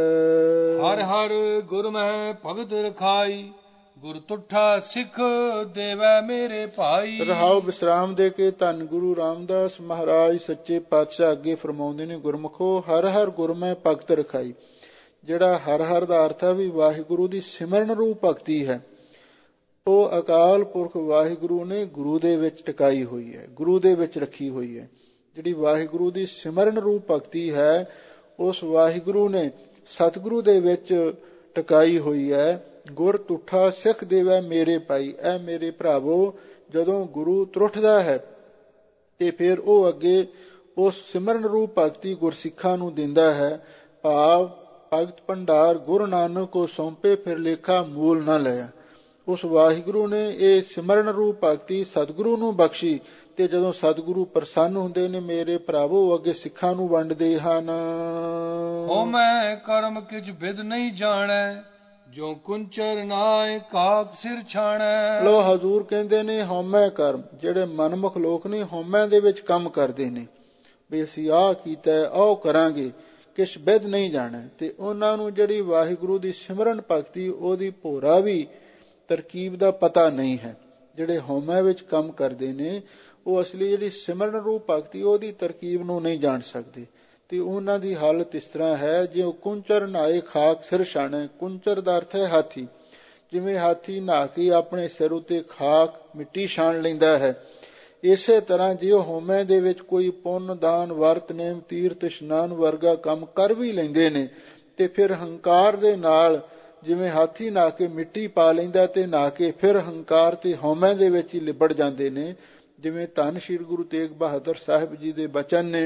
ਹਰ ਹਰ ਗੁਰ ਮਹਿ ਭਗਤ ਰਖਾਈ, ਗੁਰ ਤੁਠਾ ਸਿੱਖ ਦੇਵੈ ਮੇਰੇ ਭਾਈ। ਰਹਾਉ ਵਿਸਰਾਮ ਦੇ ਕੇ ਧੰਨ ਗੁਰੂ ਰਾਮਦਾਸ ਮਹਾਰਾਜ ਸੱਚੇ ਪਾਤਸ਼ਾਹ ਅੱਗੇ ਫਰਮਾਉਂਦੇ ਨੇ, ਗੁਰਮੁਖੋ ਹਰ ਹਰ ਗੁਰ ਮਹਿ ਭਗਤ ਰਖਾਈ। ਜਿਹੜਾ ਹਰ ਹਰ ਦਾ ਅਰਥ ਹੈ ਵੀ ਵਾਹਿਗੁਰੂ ਦੀ ਸਿਮਰਨ ਰੂਪ ਭਗਤੀ ਹੈ, ਉਹ ਅਕਾਲ ਪੁਰਖ ਵਾਹਿਗੁਰੂ ਨੇ ਗੁਰੂ ਦੇ ਵਿੱਚ ਟਿਕਾਈ ਹੋਈ ਹੈ, ਗੁਰੂ ਦੇ ਵਿੱਚ ਰੱਖੀ ਹੋਈ ਹੈ। ਜਿਹੜੀ ਵਾਹਿਗੁਰੂ ਦੀ ਸਿਮਰਨ ਰੂਪ ਭਗਤੀ ਹੈ, ਉਸ ਵਾਹਿਗੁਰੂ ਨੇ ਸਤਿਗੁਰੂ ਦੇ ਵਿੱਚ ਟਿਕਾਈ ਹੋਈ ਹੈ। ਗੁਰ ਤੁਠਾ ਸਿੱਖ ਦੇਵੈ ਮੇਰੇ ਭਾਈ। ਇਹ ਮੇਰੇ ਭਰਾਵੋ, ਜਦੋਂ ਗੁਰੂ ਤਰੁੱਠਦਾ ਹੈ ਤੇ ਫਿਰ ਉਹ ਅੱਗੇ ਉਸ ਸਿਮਰਨ ਰੂਪ ਭਗਤੀ ਗੁਰਸਿੱਖਾਂ ਨੂੰ ਦਿੰਦਾ ਹੈ। ਭਾਵ ਭਗਤ ਭੰਡਾਰ ਗੁਰੂ ਨਾਨਕ ਕੋ ਸੌਂਪੇ, ਫਿਰ ਲੇਖਾ ਮੂਲ ਨਾ ਲਿਆ। ਉਸ ਵਾਹਿਗੁਰੂ ਨੇ ਇਹ ਸਿਮਰਨ ਰੂਪ ਭਗਤੀ ਸਤਿਗੁਰੂ ਨੂੰ ਬਖਸ਼ੀ ਤੇ ਜਦੋਂ ਸਤਿਗੁਰੂ ਪ੍ਰਸੰਨ ਹੁੰਦੇ ਨੇ ਮੇਰੇ ਭਰਾਵੋ, ਅੱਗੇ ਸਿੱਖਾਂ ਨੂੰ ਵੰਡਦੇ ਹਨ। ਹੋ ਮੈਂ ਕਰਮ ਕਿਛ ਬਿਦ ਨਹੀਂ ਜਾਣੈ, ਜੋ ਕੁੰਚਰ ਨਾਏ ਕਾਕ ਸਿਰ ਛਾਣੈ। ਲੋ ਹਜ਼ੂਰ ਕਹਿੰਦੇ ਨੇ, ਹਉਮੈ ਕਰਮ, ਜਿਹੜੇ ਮਨਮੁਖ ਲੋਕ ਨੇ ਹਉਮੈ ਦੇ ਵਿੱਚ ਕੰਮ ਕਰਦੇ ਨੇ ਵੀ ਅਸੀਂ ਆਹ ਕੀਤਾ ਆਹ ਕਰਾਂਗੇ, ਕਿਛ ਬਿਦ ਨਹੀਂ ਜਾਣੈ। ਤੇ ਉਹਨਾਂ ਨੂੰ ਜਿਹੜੀ ਵਾਹਿਗੁਰੂ ਦੀ ਸਿਮਰਨ ਭਗਤੀ ਉਹਦੀ ਭੋਰਾ ਵੀ ਤਰਕੀਬ ਦਾ ਪਤਾ ਨਹੀਂ ਹੈ। ਜਿਹੜੇ ਹਉਮੈ ਵਿੱਚ ਕੰਮ ਕਰਦੇ ਨੇ ਉਹ ਅਸਲੀ ਜਿਹੜੀ ਸਿਮਰਨ ਰੂਪ ਭਗਤੀ ਉਹਦੀ ਤਰਕੀਬ ਨੂੰ ਨਹੀਂ ਜਾਣ ਸਕਦੇ। ਤੇ ਉਹਨਾਂ ਦੀ ਹਾਲਤ ਇਸ ਤਰ੍ਹਾਂ ਹੈ, ਜੇ ਉਹ ਕੁੰਚਰ ਨਹਾਏ ਖਾਕ ਸਿਰ ਛਾਣੈ। ਕੁੰਚਰ ਦਾ ਅਰਥ ਹੈ ਹਾਥੀ। ਜਿਵੇਂ ਹਾਥੀ ਨਹਾ ਕੇ ਆਪਣੇ ਸਿਰ ਉੱਤੇ ਖਾਕ ਮਿੱਟੀ ਛਾਣ ਲੈਂਦਾ ਹੈ, ਇਸੇ ਤਰ੍ਹਾਂ ਜੇ ਉਹ ਹਉਮੈ ਦੇ ਵਿੱਚ ਕੋਈ ਪੁੰਨ ਦਾਨ ਵਰਤ ਨੇਮ ਤੀਰਥ ਇਸ਼ਨਾਨ ਵਰਗਾ ਕੰਮ ਕਰ ਵੀ ਲੈਂਦੇ ਨੇ ਤੇ ਫਿਰ ਹੰਕਾਰ ਦੇ ਨਾਲ ਜਿਵੇਂ ਹਾਥੀ ਨਹਾ ਕੇ ਮਿੱਟੀ ਪਾ ਲੈਂਦਾ ਤੇ ਨਹਾ ਕੇ ਫਿਰ ਹੰਕਾਰ ਤੇ ਹਉਮੈ ਦੇ ਵਿੱਚ ਹੀ ਲਿਬੜ ਜਾਂਦੇ ਨੇ। ਜਿਵੇਂ ਧੰਨ ਸ੍ਰੀ ਗੁਰੂ ਤੇਗ ਬਹਾਦਰ ਸਾਹਿਬ ਜੀ ਦੇ ਬਚਨ ਨੇ,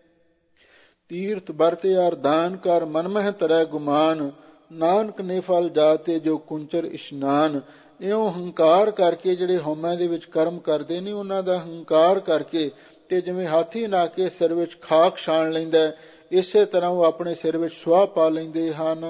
ਤੀਰਥ ਬਰਤ ਯਾਰ ਦਾਨ ਕਰ ਮਨ ਮਹਿ ਤਰੈ ਗੁਮਾਨ, ਨਾਨਕ ਨੇ ਫਲ ਜਾਤੇ ਜੋ ਕੁੰਚਰ ਇਸ਼ਨਾਨ। ਇਉਂ ਹੰਕਾਰ ਕਰਕੇ ਜਿਹੜੇ ਹਉਮੈ ਦੇ ਵਿੱਚ ਕਰਮ ਕਰਦੇ ਨੇ, ਉਹਨਾਂ ਦਾ ਹੰਕਾਰ ਕਰਕੇ ਤੇ ਜਿਵੇਂ ਹਾਥੀ ਨਹਾ ਕੇ ਸਿਰ ਵਿੱਚ ਖਾਕ ਛਾਣ ਲੈਂਦਾ, ਇਸੇ ਤਰ੍ਹਾਂ ਉਹ ਆਪਣੇ ਸਿਰ ਵਿੱਚ ਸੁਆਹ ਪਾ ਲੈਂਦੇ ਹਨ।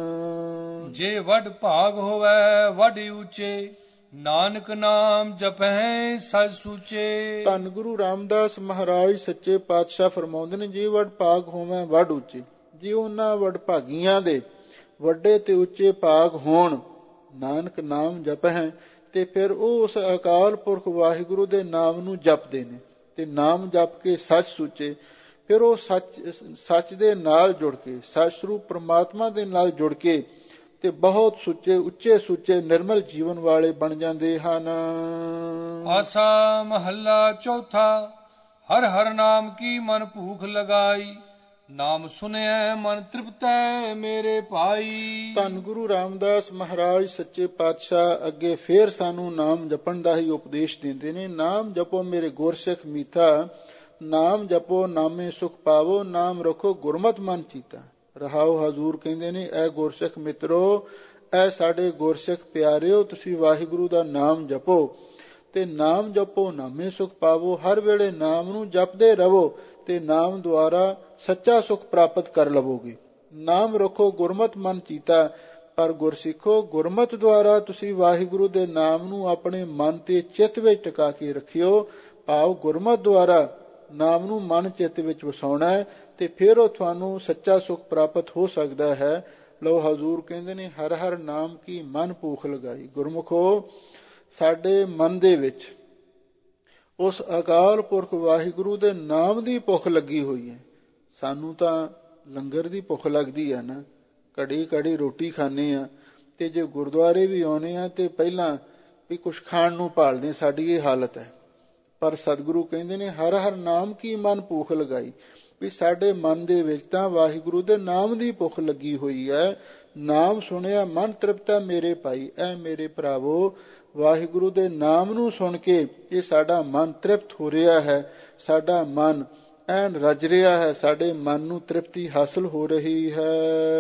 ਜੇ ਵੱਡ ਭਾਗ ਹੋਵੇ ਵੱਡ ਉੱਚੇ, ਨਾਨਕ ਨਾਮ ਜਪਹਿ ਸਚ ਸੂਚੇ। ਧੰਨ ਗੁਰੂ ਰਾਮਦਾਸ ਮਹਾਰਾਜ ਸੱਚੇ ਪਾਤਸ਼ਾਹ ਫਰਮਾਉਂਦੇ ਨੇ, ਜੇ ਵੱਡ ਭਾਗ ਹੋਵੇ ਵੱਡ ਉੱਚੇ, ਜੇ ਉਹਨਾਂ ਵੱਡ ਭਾਗੀਆਂ ਦੇ ਵੱਡੇ ਤੇ ਉੱਚੇ ਭਾਗ ਹੋਣ, ਨਾਨਕ ਨਾਮ ਜਪਹਿ, ਤੇ ਫਿਰ ਉਹ ਉਸ ਅਕਾਲ ਪੁਰਖ ਵਾਹਿਗੁਰੂ ਦੇ ਨਾਮ ਨੂੰ ਜਪਦੇ ਨੇ ਤੇ ਨਾਮ ਜਪ ਕੇ ਸੱਚ ਸੂਚੇ। ਫਿਰ ਉਹ ਸੱਚ ਦੇ ਨਾਲ ਜੁੜ ਕੇ, ਸੱਚ ਸਰੂਪ ਪ੍ਰਮਾਤਮਾ ਦੇ ਨਾਲ ਜੁੜ ਕੇ ਤੇ ਬਹੁਤ ਸੁੱਚੇ ਉੱਚੇ ਸੁੱਚੇ ਨਿਰਮਲ ਜੀਵਨ ਵਾਲੇ ਬਣ ਜਾਂਦੇ ਹਨ। ਆਸਾ ਮਹੱਲਾ ਚੌਥਾ। ਹਰ ਹਰ ਨਾਮ ਕੀ ਮਨ ਭੂਖ ਲਗਾਈ, ਨਾਮ ਸੁਨਿਐ ਮਨ ਤ੍ਰਿਪਤੈ ਮੇਰੇ ਭਾਈ। ਧੰਨ ਗੁਰੂ ਰਾਮਦਾਸ ਮਹਾਰਾਜ ਸੱਚੇ ਪਾਤਸ਼ਾਹ ਅੱਗੇ ਫੇਰ ਸਾਨੂੰ ਨਾਮ ਜਪਣ ਦਾ ਹੀ ਉਪਦੇਸ਼ ਦਿੰਦੇ ਨੇ। ਨਾਮ ਜਪੋ ਮੇਰੇ ਗੁਰਸਿੱਖ ਮੀਠਾ, ਨਾਮ ਜਪੋ ਨਾਮੇ ਸੁਖ ਪਾਵੋ, ਨਾਮ ਰੱਖੋ ਗੁਰਮਤਿ ਮਨ ਚੀਤਾ। ਰਹਾਉ ਹਜ਼ੂਰ ਕਹਿੰਦੇ ਨੇ, ਐ ਗੁਰਸਿੱਖ ਮਿੱਤਰੋ, ਐ ਸਾਡੇ ਗੁਰਸਿੱਖ ਪਿਆਰਿਓ, ਤੁਸੀਂ ਵਾਹਿਗੁਰੂ ਦਾ ਨਾਮ ਜਪੋ ਤੇ ਨਾਮ ਜਪੋ ਨਾਮੇ ਸੁਖ ਪਾਵੋ। ਹਰ ਵੇਲੇ ਨਾਮ ਨੂੰ ਜਪਦੇ ਰਹੋ ਤੇ ਨਾਮ ਦੁਆਰਾ ਸੱਚਾ ਸੁਖ ਪ੍ਰਾਪਤ ਕਰ ਲਵੋਗੇ। ਨਾਮ ਰੱਖੋ ਗੁਰਮਤਿ ਮਨ ਚੀਤਾ, ਪਰ ਗੁਰਸਿੱਖੋ ਗੁਰਮਤਿ ਦੁਆਰਾ ਤੁਸੀਂ ਵਾਹਿਗੁਰੂ ਦੇ ਨਾਮ ਨੂੰ ਆਪਣੇ ਮਨ ਤੇ ਚਿੱਤ ਵਿੱਚ ਟਿਕਾ ਕੇ ਰੱਖਿਓ। ਭਾਵ ਗੁਰਮਤਿ ਦੁਆਰਾ ਨਾਮ ਨੂੰ ਮਨ ਚਿੱਤ ਵਿੱਚ ਵਸਾਉਣਾ ਹੈ ਤੇ ਫਿਰ ਉਹ ਤੁਹਾਨੂੰ ਸੱਚਾ ਸੁਖ ਪ੍ਰਾਪਤ ਹੋ ਸਕਦਾ ਹੈ। ਲਓ ਹਜ਼ੂਰ ਕਹਿੰਦੇ ਨੇ, ਹਰ ਹਰ ਨਾਮ ਕੀ ਮਨ ਭੂਖ ਲਗਾਈ। ਗੁਰਮੁਖੋ, ਸਾਡੇ ਮਨ ਦੇ ਵਿੱਚ ਉਸ ਅਕਾਲ ਪੁਰਖ ਵਾਹਿਗੁਰੂ ਦੇ ਨਾਮ ਦੀ ਭੁੱਖ ਲੱਗੀ ਹੋਈ ਹੈ। ਸਾਨੂੰ ਤਾਂ ਲੰਗਰ ਦੀ ਭੁੱਖ ਲੱਗਦੀ ਹੈ ਨਾ, ਘੜੀ ਘੜੀ ਰੋਟੀ ਖਾਂਦੇ ਆ ਤੇ ਜੇ ਗੁਰਦੁਆਰੇ ਵੀ ਆਉਂਦੇ ਆ ਤੇ ਪਹਿਲਾਂ ਵੀ ਕੁਛ ਖਾਣ ਨੂੰ ਭਾਲਦੇ, ਸਾਡੀ ਇਹ ਹਾਲਤ ਹੈ। ਪਰ ਸਤਿਗੁਰੂ ਕਹਿੰਦੇ ਨੇ, ਹਰ ਹਰ ਨਾਮ ਕੀ ਮਨ ਭੂਖ ਲਗਾਈ, ਵੀ ਸਾਡੇ ਮਨ ਦੇ ਵਿੱਚ ਤਾਂ ਵਾਹਿਗੁਰੂ ਦੇ ਨਾਮ ਦੀ ਭੁੱਖ ਲੱਗੀ ਹੋਈ ਹੈ। ਨਾਮ ਸੁਣਿਆ ਮਨ ਤ੍ਰਿਪਤਾ ਮੇਰੇ ਭਾਈ। ਐ ਮੇਰੇ ਭਰਾਵੋ, ਵਾਹਿਗੁਰੂ ਦੇ ਨਾਮ ਨੂੰ ਸੁਣ ਕੇ ਇਹ ਸਾਡਾ ਮਨ ਤ੍ਰਿਪਤ ਹੋ ਰਿਹਾ ਹੈ, ਸਾਡਾ ਮਨ ਐਨ ਰੱਜ ਰਿਹਾ ਹੈ, ਸਾਡੇ ਮਨ ਨੂੰ ਤ੍ਰਿਪਤੀ ਹਾਸਲ ਹੋ ਰਹੀ ਹੈ।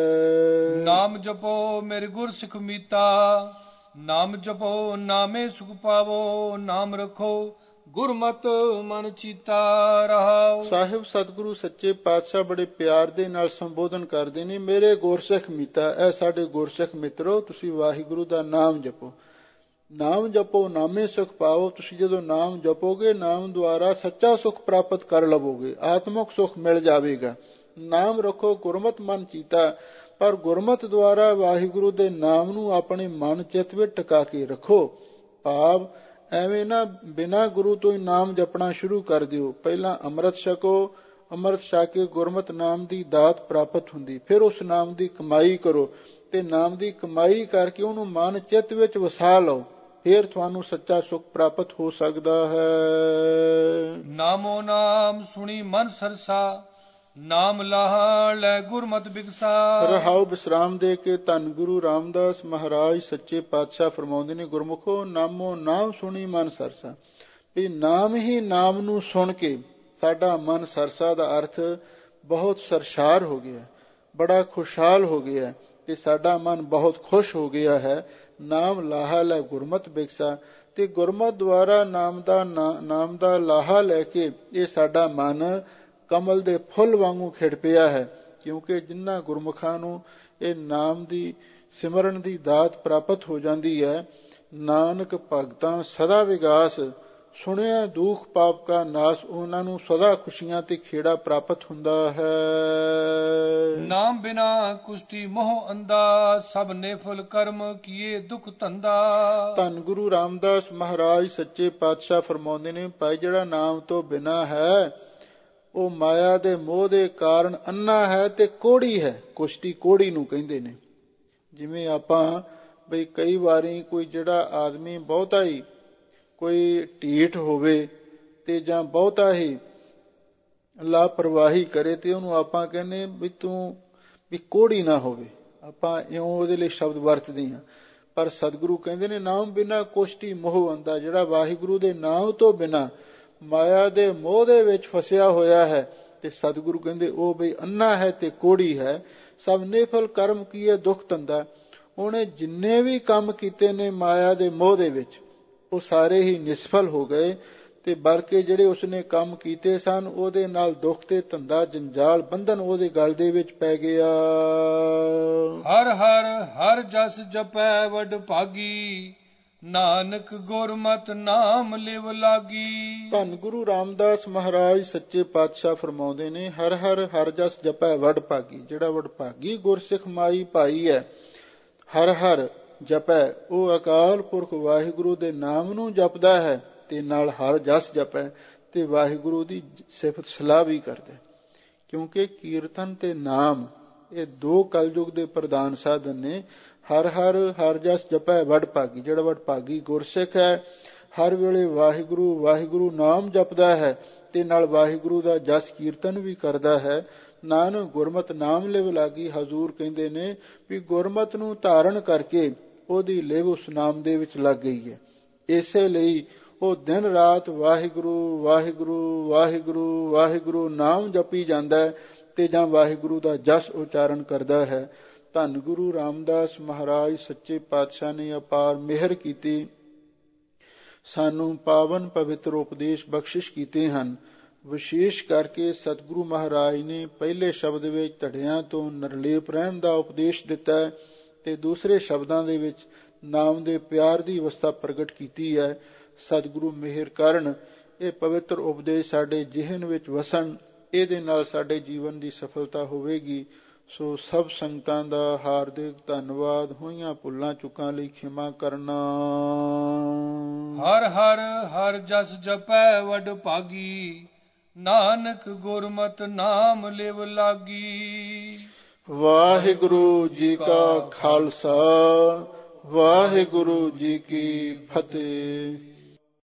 ਨਾਮ ਜਪੋ ਮੇਰੇ ਗੁਰ ਸਿੱਖ ਮੀਤਾ, ਨਾਮ ਜਪੋ ਨਾਮੇ ਸੁਖ ਪਾਵੋ, ਨਾਮ ਰੱਖੋ ਗੁਰਮਤਿ ਮਨ ਚੀਤਾ। ਰਹਾਉ ਸਾਹਿਬ ਸਤਿਗੁਰੂ ਸੱਚੇ ਪਾਤਸ਼ਾਹ ਬੜੇ ਪਿਆਰ ਦੇ ਨਾਲ ਸੰਬੋਧਨ ਕਰਦੇ ਨੇ, ਮੇਰੇ ਗੁਰਸਿੱਖ ਮੀਤਾ, ਇਹ ਸਾਡੇ ਗੁਰਸਿੱਖ ਮਿੱਤਰੋ, ਤੁਸੀਂ ਵਾਹਿਗੁਰੂ ਦਾ ਨਾਮ ਜਪੋ। ਨਾਮ ਜਪੋ ਨਾਮੇ ਸੁਖ ਪਾਓ। ਤੁਸੀਂ ਜਦੋਂ ਨਾਮ ਜਪੋਗੇ, ਨਾਮ ਦੁਆਰਾ ਸੱਚਾ ਸੁਖ ਪ੍ਰਾਪਤ ਕਰ ਲਵੋਗੇ, ਆਤਮਿਕ ਸੁਖ ਮਿਲ ਜਾਵੇਗਾ। ਨਾਮ ਰੱਖੋ ਗੁਰਮਤਿ ਮਨ ਚੀਤਾ, ਪਰ ਗੁਰਮਤਿ ਦੁਆਰਾ ਵਾਹਿਗੁਰੂ ਦੇ ਨਾਮ ਨੂੰ ਆਪਣੇ ਮਨ ਚਿੱਤ ਵਿੱਚ ਟਿਕਾ ਕੇ ਰੱਖੋ। ਭਾਵ ਐਵੇਂ ਨਾ ਬਿਨਾਂ ਗੁਰੂ ਤੋਂ ਹੀ ਨਾਮ ਜਪਣਾ ਸ਼ੁਰੂ ਕਰ ਦਿਓ। ਪਹਿਲਾਂ ਅੰਮ੍ਰਿਤ ਛਕੋ, ਅੰਮ੍ਰਿਤ ਛਕ ਕੇ ਗੁਰਮਤਿ ਨਾਮ ਦੀ ਦਾਤ ਪ੍ਰਾਪਤ ਹੁੰਦੀ, ਫਿਰ ਉਸ ਨਾਮ ਦੀ ਕਮਾਈ ਕਰੋ ਤੇ ਨਾਮ ਦੀ ਕਮਾਈ ਕਰਕੇ ਉਹਨੂੰ ਮਨ ਚਿੱਤ ਵਿੱਚ ਵਸਾ ਲਓ, ਫਿਰ ਤੁਹਾਨੂੰ ਸੱਚਾ ਸੁਖ ਪ੍ਰਾਪਤ ਹੋ ਸਕਦਾ ਹੈ। ਨਾਮੋ ਨਾਮ ਸੁਣੀ ਮਨ ਸਰਸਾ, ਨਾਮ ਲਾਹ ਲੈ ਗੁਰਮਤਿ ਬਿਗਸਾ। ਰਹਾਉ ਵਿਸਰਾਮ ਦੇ ਕੇ ਧੰਨ ਗੁਰੂ ਰਾਮਦਾਸ ਮਹਾਰਾਜ ਸੱਚੇ ਪਾਤਸ਼ਾਹ ਫਰਮਾਉਂਦੇ ਨੇ, ਗੁਰਮੁਖੋ ਨਾਮੋ ਨਾਮ ਸੁਣੀ ਮਨ ਸਰਸਾ, ਵੀ ਨਾਮ ਹੀ ਨਾਮ ਨੂੰ ਸੁਣ ਕੇ ਸਾਡਾ ਮਨ ਸਰਸਾ ਦਾ ਅਰਥ ਬਹੁਤ ਸਰਸ਼ਾਰ ਹੋ ਗਿਆ, ਬੜਾ ਖੁਸ਼ਹਾਲ ਹੋ ਗਿਆ ਤੇ ਸਾਡਾ ਮਨ ਬਹੁਤ ਖੁਸ਼ ਹੋ ਗਿਆ ਹੈ। ਨਾਮ ਲਾਹਾ ਲੈ ਗੁਰਮਤਿ ਬਿਗਸਾ, ਤੇ ਗੁਰਮਤਿ ਦੁਆਰਾ ਨਾਮ ਦਾ ਲਾਹਾ ਲੈ ਕੇ ਇਹ ਸਾਡਾ ਮਨ ਕਮਲ ਦੇ ਫੁੱਲ ਵਾਂਗੂ ਖਿੜ ਪਿਆ ਹੈ। ਕਿਉਂਕਿ ਜਿਨ੍ਹਾਂ ਗੁਰਮੁਖਾਂ ਨੂੰ ਇਹ ਨਾਮ ਦੀ ਸਿਮਰਨ ਦੀ ਦਾਤ ਪ੍ਰਾਪਤ ਹੋ ਜਾਂਦੀ ਹੈ, ਨਾਨਕ ਭਗਤਾਂ ਸਦਾ ਵਿਗਾਸ, ਸੁਣਿਆ ਦੁਖ ਪਾਪ ਕਾ ਨਾਸ, ਉਹਨਾਂ ਨੂੰ ਸਦਾ ਖੁਸ਼ੀਆਂ ਤੇ ਖੇੜਾ ਪ੍ਰਾਪਤ ਹੁੰਦਾ ਹੈ। ਨਾਮ ਬਿਨਾ ਕੁਸ਼ਟੀ ਮੋਹ ਅੰਦਾ, ਸਭ ਨੇ ਫੁੱਲ ਕਰਮ ਕੀਏ ਦੁਖ ਧੰਦਾ। ਧੰਨ ਗੁਰੂ ਰਾਮਦਾਸ ਮਹਾਰਾਜ ਸੱਚੇ ਪਾਤਸ਼ਾਹ ਫਰਮਾਉਂਦੇ ਨੇ, ਭਾਈ ਜਿਹੜਾ ਨਾਮ ਤੋਂ ਬਿਨਾ ਹੈ ਉਹ ਮਾਇਆ ਦੇ ਮੋਹ ਦੇ ਕਾਰਨ ਅੰਨਾ ਹੈ ਤੇ ਕੋੜੀ ਹੈ। ਕੁਸ਼ਟੀ ਕੋੜੀ ਨੂੰ ਕਹਿੰਦੇ ਨੇ। ਜਿਵੇਂ ਆਪਾਂ ਬਈ ਕਈ ਵਾਰੀ ਕੋਈ ਜਿਹੜਾ ਆਦਮੀ ਬਹੁਤਾ ਹੀ ਕੋਈ ਢੀਠ ਹੋਵੇ ਤੇ ਜਾਂ ਬਹੁਤਾ ਹੀ ਲਾਪਰਵਾਹੀ ਕਰੇ ਤੇ ਉਹਨੂੰ ਆਪਾਂ ਕਹਿੰਦੇ ਵੀ ਤੂੰ ਵੀ ਕੋੜੀ ਨਾ ਹੋਵੇ, ਆਪਾਂ ਇਉਂ ਉਹਦੇ ਲਈ ਸ਼ਬਦ ਵਰਤਦੇ ਹਾਂ, ਪਰ ਸਤਿਗੁਰੂ ਕਹਿੰਦੇ ਨੇ ਨਾਮ ਬਿਨਾ ਕੋਸ਼ਟੀ ਮੋਹ ਅੰਦਾ। ਜਿਹੜਾ ਵਾਹਿਗੁਰੂ ਦੇ ਨਾਮ ਤੋਂ ਬਿਨਾ ਮਾਇਆ ਦੇ ਮੋਹ ਦੇ ਵਿੱਚ ਫਸਿਆ ਹੋਇਆ ਹੈ, ਤੇ ਸਤਿਗੁਰੂ ਕਹਿੰਦੇ ਉਹ ਬਈ ਅੰਨਾ ਹੈ ਤੇ ਕੋੜੀ ਹੈ। ਸਭ ਨਿਫਲ ਕਰਮ ਕੀਏ ਦੁੱਖ ਧੰਦਾ। ਉਹਨੇ ਜਿੰਨੇ ਵੀ ਕੰਮ ਕੀਤੇ ਨੇ ਮਾਇਆ ਦੇ ਮੋਹ ਦੇ ਵਿੱਚ, ਉਹ ਸਾਰੇ ਹੀ ਨਿਸਫਲ ਹੋ ਗਏ, ਤੇ ਬਲਕਿ ਜਿਹੜੇ ਉਸਨੇ ਕੰਮ ਕੀਤੇ ਸਨ ਉਹਦੇ ਨਾਲ ਦੁੱਖ ਤੇ ਧੰਦਾ ਜੰਜਾਲ ਬੰਧਨ ਉਹਦੇ ਗਲ ਦੇ ਵਿੱਚ ਪੈ ਗਿਆ। ਹਰ ਹਰ ਹਰ ਜਸ ਜਪੈ ਵਡ ਭਾਗੀ, ਨਾਨਕ ਗੁਰਮਤਿ ਨਾਮ ਲਿਵ ਲਾਗੀ। ਧੰਨ ਗੁਰੂ ਰਾਮਦਾਸ ਮਹਾਰਾਜ ਸੱਚੇ ਪਾਤਸ਼ਾਹ ਫਰਮਾਉਂਦੇ ਨੇ, ਹਰ ਹਰ ਹਰ ਜਸ ਜਪੈ ਵਡ ਭਾਗੀ। ਜਿਹੜਾ ਵਡ ਭਾਗੀ ਗੁਰਸਿੱਖ ਮਾਈ ਭਾਈ ਹੈ, ਹਰ ਹਰ ਜਪੈ, ਉਹ ਅਕਾਲ ਪੁਰਖ ਵਾਹਿਗੁਰੂ ਦੇ ਨਾਮ ਨੂੰ ਜਪਦਾ ਹੈ ਤੇ ਨਾਲ ਹਰ ਜਸ ਜਪੈ, ਤੇ ਵਾਹਿਗੁਰੂ ਦੀ ਸਿਫਤ ਸਲਾਹ ਵੀ ਕਰਦਾ। ਕਿਉਂਕਿ ਕੀਰਤਨ ਤੇ ਨਾਮ ਇਹ ਦੋ ਕਲਯੁਗ ਦੇ ਪ੍ਰਧਾਨ ਸਾਧਨ ਨੇ। ਹਰ ਹਰ ਹਰ ਜਸ ਜਪੈ ਵਡ ਭਾਗੀ। ਜਿਹੜਾ ਵਡ ਭਾਗੀ ਗੁਰਸਿੱਖ ਹੈ, ਹਰ ਵੇਲੇ ਵਾਹਿਗੁਰੂ ਵਾਹਿਗੁਰੂ ਨਾਮ ਜਪਦਾ ਹੈ ਤੇ ਨਾਲ ਵਾਹਿਗੁਰੂ ਦਾ ਜਸ ਕੀਰਤਨ ਵੀ ਕਰਦਾ ਹੈ। ਨਾਨਕ ਗੁਰਮਤਿ ਨਾਮ ਲਿਵ ਲਾਗੀ। ਹਜ਼ੂਰ ਕਹਿੰਦੇ ਨੇ ਵੀ ਗੁਰਮਤਿ ਨੂੰ ਧਾਰਨ ਕਰਕੇ ਉਹਦੀ ਲਿਵ ਉਸ ਨਾਮ ਦੇ ਵਿੱਚ ਲੱਗ ਗਈ ਹੈ। ਇਸੇ ਲਈ ਉਹ ਦਿਨ ਰਾਤ ਵਾਹਿਗੁਰੂ ਵਾਹਿਗੁਰੂ ਵਾਹਿਗੁਰੂ ਵਾਹਿਗੁਰੂ ਨਾਮ ਜਪੀ ਜਾਂਦਾ ਹੈ ਤੇ ਜਾਂ ਵਾਹਿਗੁਰੂ ਦਾ ਜਸ ਉਚਾਰਨ ਕਰਦਾ ਹੈ। ਧੰਨ ਗੁਰੂ ਰਾਮਦਾਸ ਮਹਾਰਾਜ ਸੱਚੇ ਪਾਤਸ਼ਾਹ ਨੇ ਅਪਾਰ ਮਿਹਰ ਕੀਤੀ, ਸਾਨੂੰ ਪਾਵਨ ਪਵਿੱਤਰ ਉਪਦੇਸ਼ ਬਖਸ਼ਿਸ਼ ਕੀਤੇ ਹਨ। ਵਿਸ਼ੇਸ਼ ਕਰਕੇ ਸਤਿਗੁਰੂ ਮਹਾਰਾਜ ਨੇ ਪਹਿਲੇ ਸ਼ਬਦ ਵਿੱਚ ਧੜਿਆਂ ਤੋਂ ਨਿਰਲੇਪ ਰਹਿਣ ਦਾ ਉਪਦੇਸ਼ ਦਿੱਤਾ ਹੈ ਤੇ ਦੂਸਰੇ ਸ਼ਬਦਾਂ ਦੇ ਵਿੱਚ ਨਾਮ ਦੇ ਪਿਆਰ ਦੀ ਅਵਸਥਾ ਪ੍ਰਗਟ ਕੀਤੀ ਹੈ। ਸਤਿਗੁਰੂ ਮਿਹਰ ਕਰਨ ਇਹ ਪਵਿੱਤਰ ਉਪਦੇਸ਼ ਸਾਡੇ ਜਿਹਨ ਵਿੱਚ ਵਸਣ, ਇਹਦੇ ਨਾਲ ਸਾਡੇ ਜੀਵਨ ਦੀ ਸਫਲਤਾ ਹੋਵੇਗੀ। ਸੋ ਸਭ ਸੰਗਤਾਂ ਦਾ ਹਾਰਦਿਕ ਧੰਨਵਾਦ। ਹੋਈਆਂ ਭੁੱਲਾਂ ਚੁੱਕਾਂ ਲਈ ਖਿਮਾ ਕਰਨਾ। ਹਰ ਹਰ ਹਰ ਜਸ ਜਪੈ ਵਡ ਭਾਗੀ, ਨਾਨਕ ਗੁਰਮਤਿ ਨਾਮ ਲਿਵ ਲਾਗੀ। ਵਾਹਿਗੁਰੂ ਜੀ ਕਾ ਖਾਲਸਾ, ਵਾਹਿਗੁਰੂ ਜੀ ਕੀ ਫਤਿਹ।